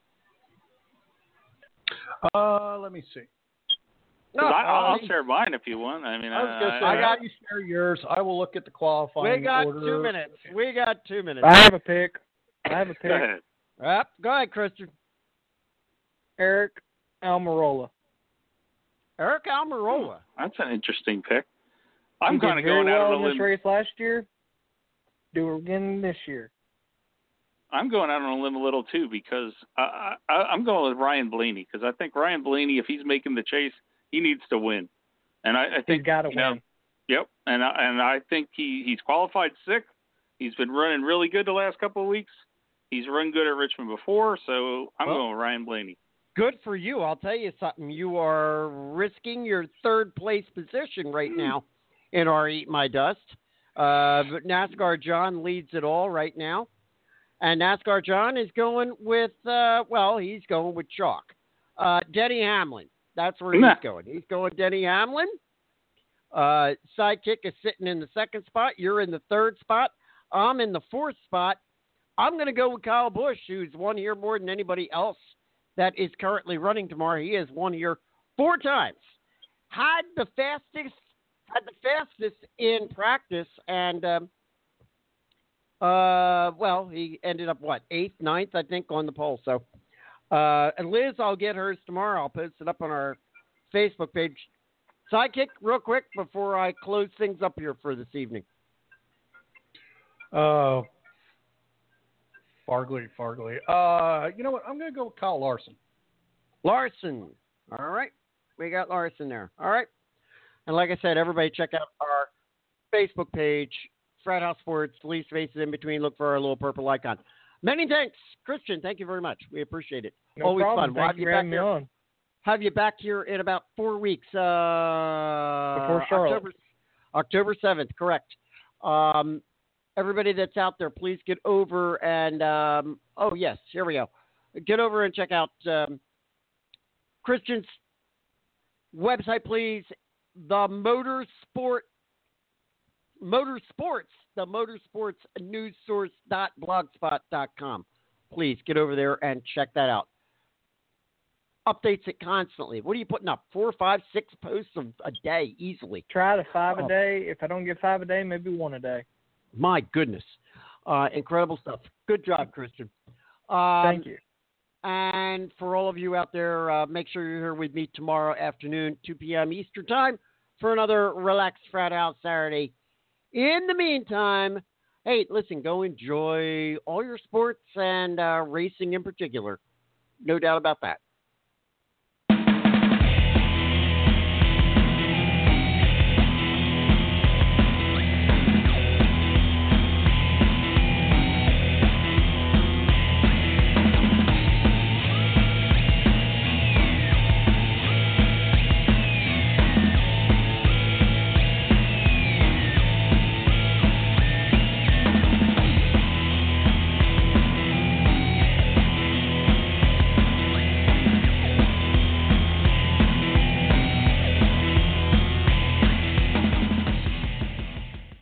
Let me see. No, I'll share mine if you want. I mean, I got you share yours. I will look at the qualifying order. We got 2 minutes. I have a pick. Go ahead. Go ahead, Christian. Eric Almirola. Eric Almirola. That's an interesting pick. I'm kind of going out on a limb. This race last year. Do it again this year. I'm going out on a limb a little too because I'm going with Ryan Blaney because I think Ryan Blaney, if he's making the chase, he needs to win, and I think he's got to win. Yep, and I think he's qualified 6th. He's been running really good the last couple of weeks. He's run good at Richmond before, so I'm going with Ryan Blaney. Good for you. I'll tell you something. You are risking your 3rd place position right now in our Eat My Dust. NASCAR John leads it all right now. And NASCAR John is going with, he's going with chalk. Denny Hamlin. That's where he's going. He's going Denny Hamlin. Sidekick is sitting in the 2nd spot. You're in the 3rd spot. I'm in the 4th spot. I'm going to go with Kyle Busch, who's won here more than anybody else that is currently running tomorrow. He has won here 4 times. Had the fastest in practice, and he ended up 8th, 9th, I think, on the poll. So, and Liz, I'll get hers tomorrow. I'll post it up on our Facebook page. Sidekick, real quick before I close things up here for this evening. Fargley. You know what? I'm going to go with Kyle Larson. Larson. All right. We got Larson there. All right. And like I said, everybody check out our Facebook page, Frat House Sports, leave spaces in between. Look for our little purple icon. Many thanks, Christian. Thank you very much. We appreciate it. No Always problem. fun. We'll have you back here. Have you back here in about 4 weeks. Before Charlotte. October 7th, correct. Everybody that's out there, please get over and, here we go. Get over and check out Christian's website, please. The motorsportsnewssource.blogspot.com. Please get over there and check that out. Updates it constantly. What are you putting up? 4, 5, 6 posts a day easily. Try to 5 a day. If I don't get 5 a day, maybe 1 a day. My goodness. Incredible stuff. Good job, Christian. Thank you. And for all of you out there, make sure you're here with me tomorrow afternoon, 2 p.m. Eastern Time, for another Relaxed Frat House Saturday. In the meantime, hey, listen, go enjoy all your sports and racing in particular. No doubt about that.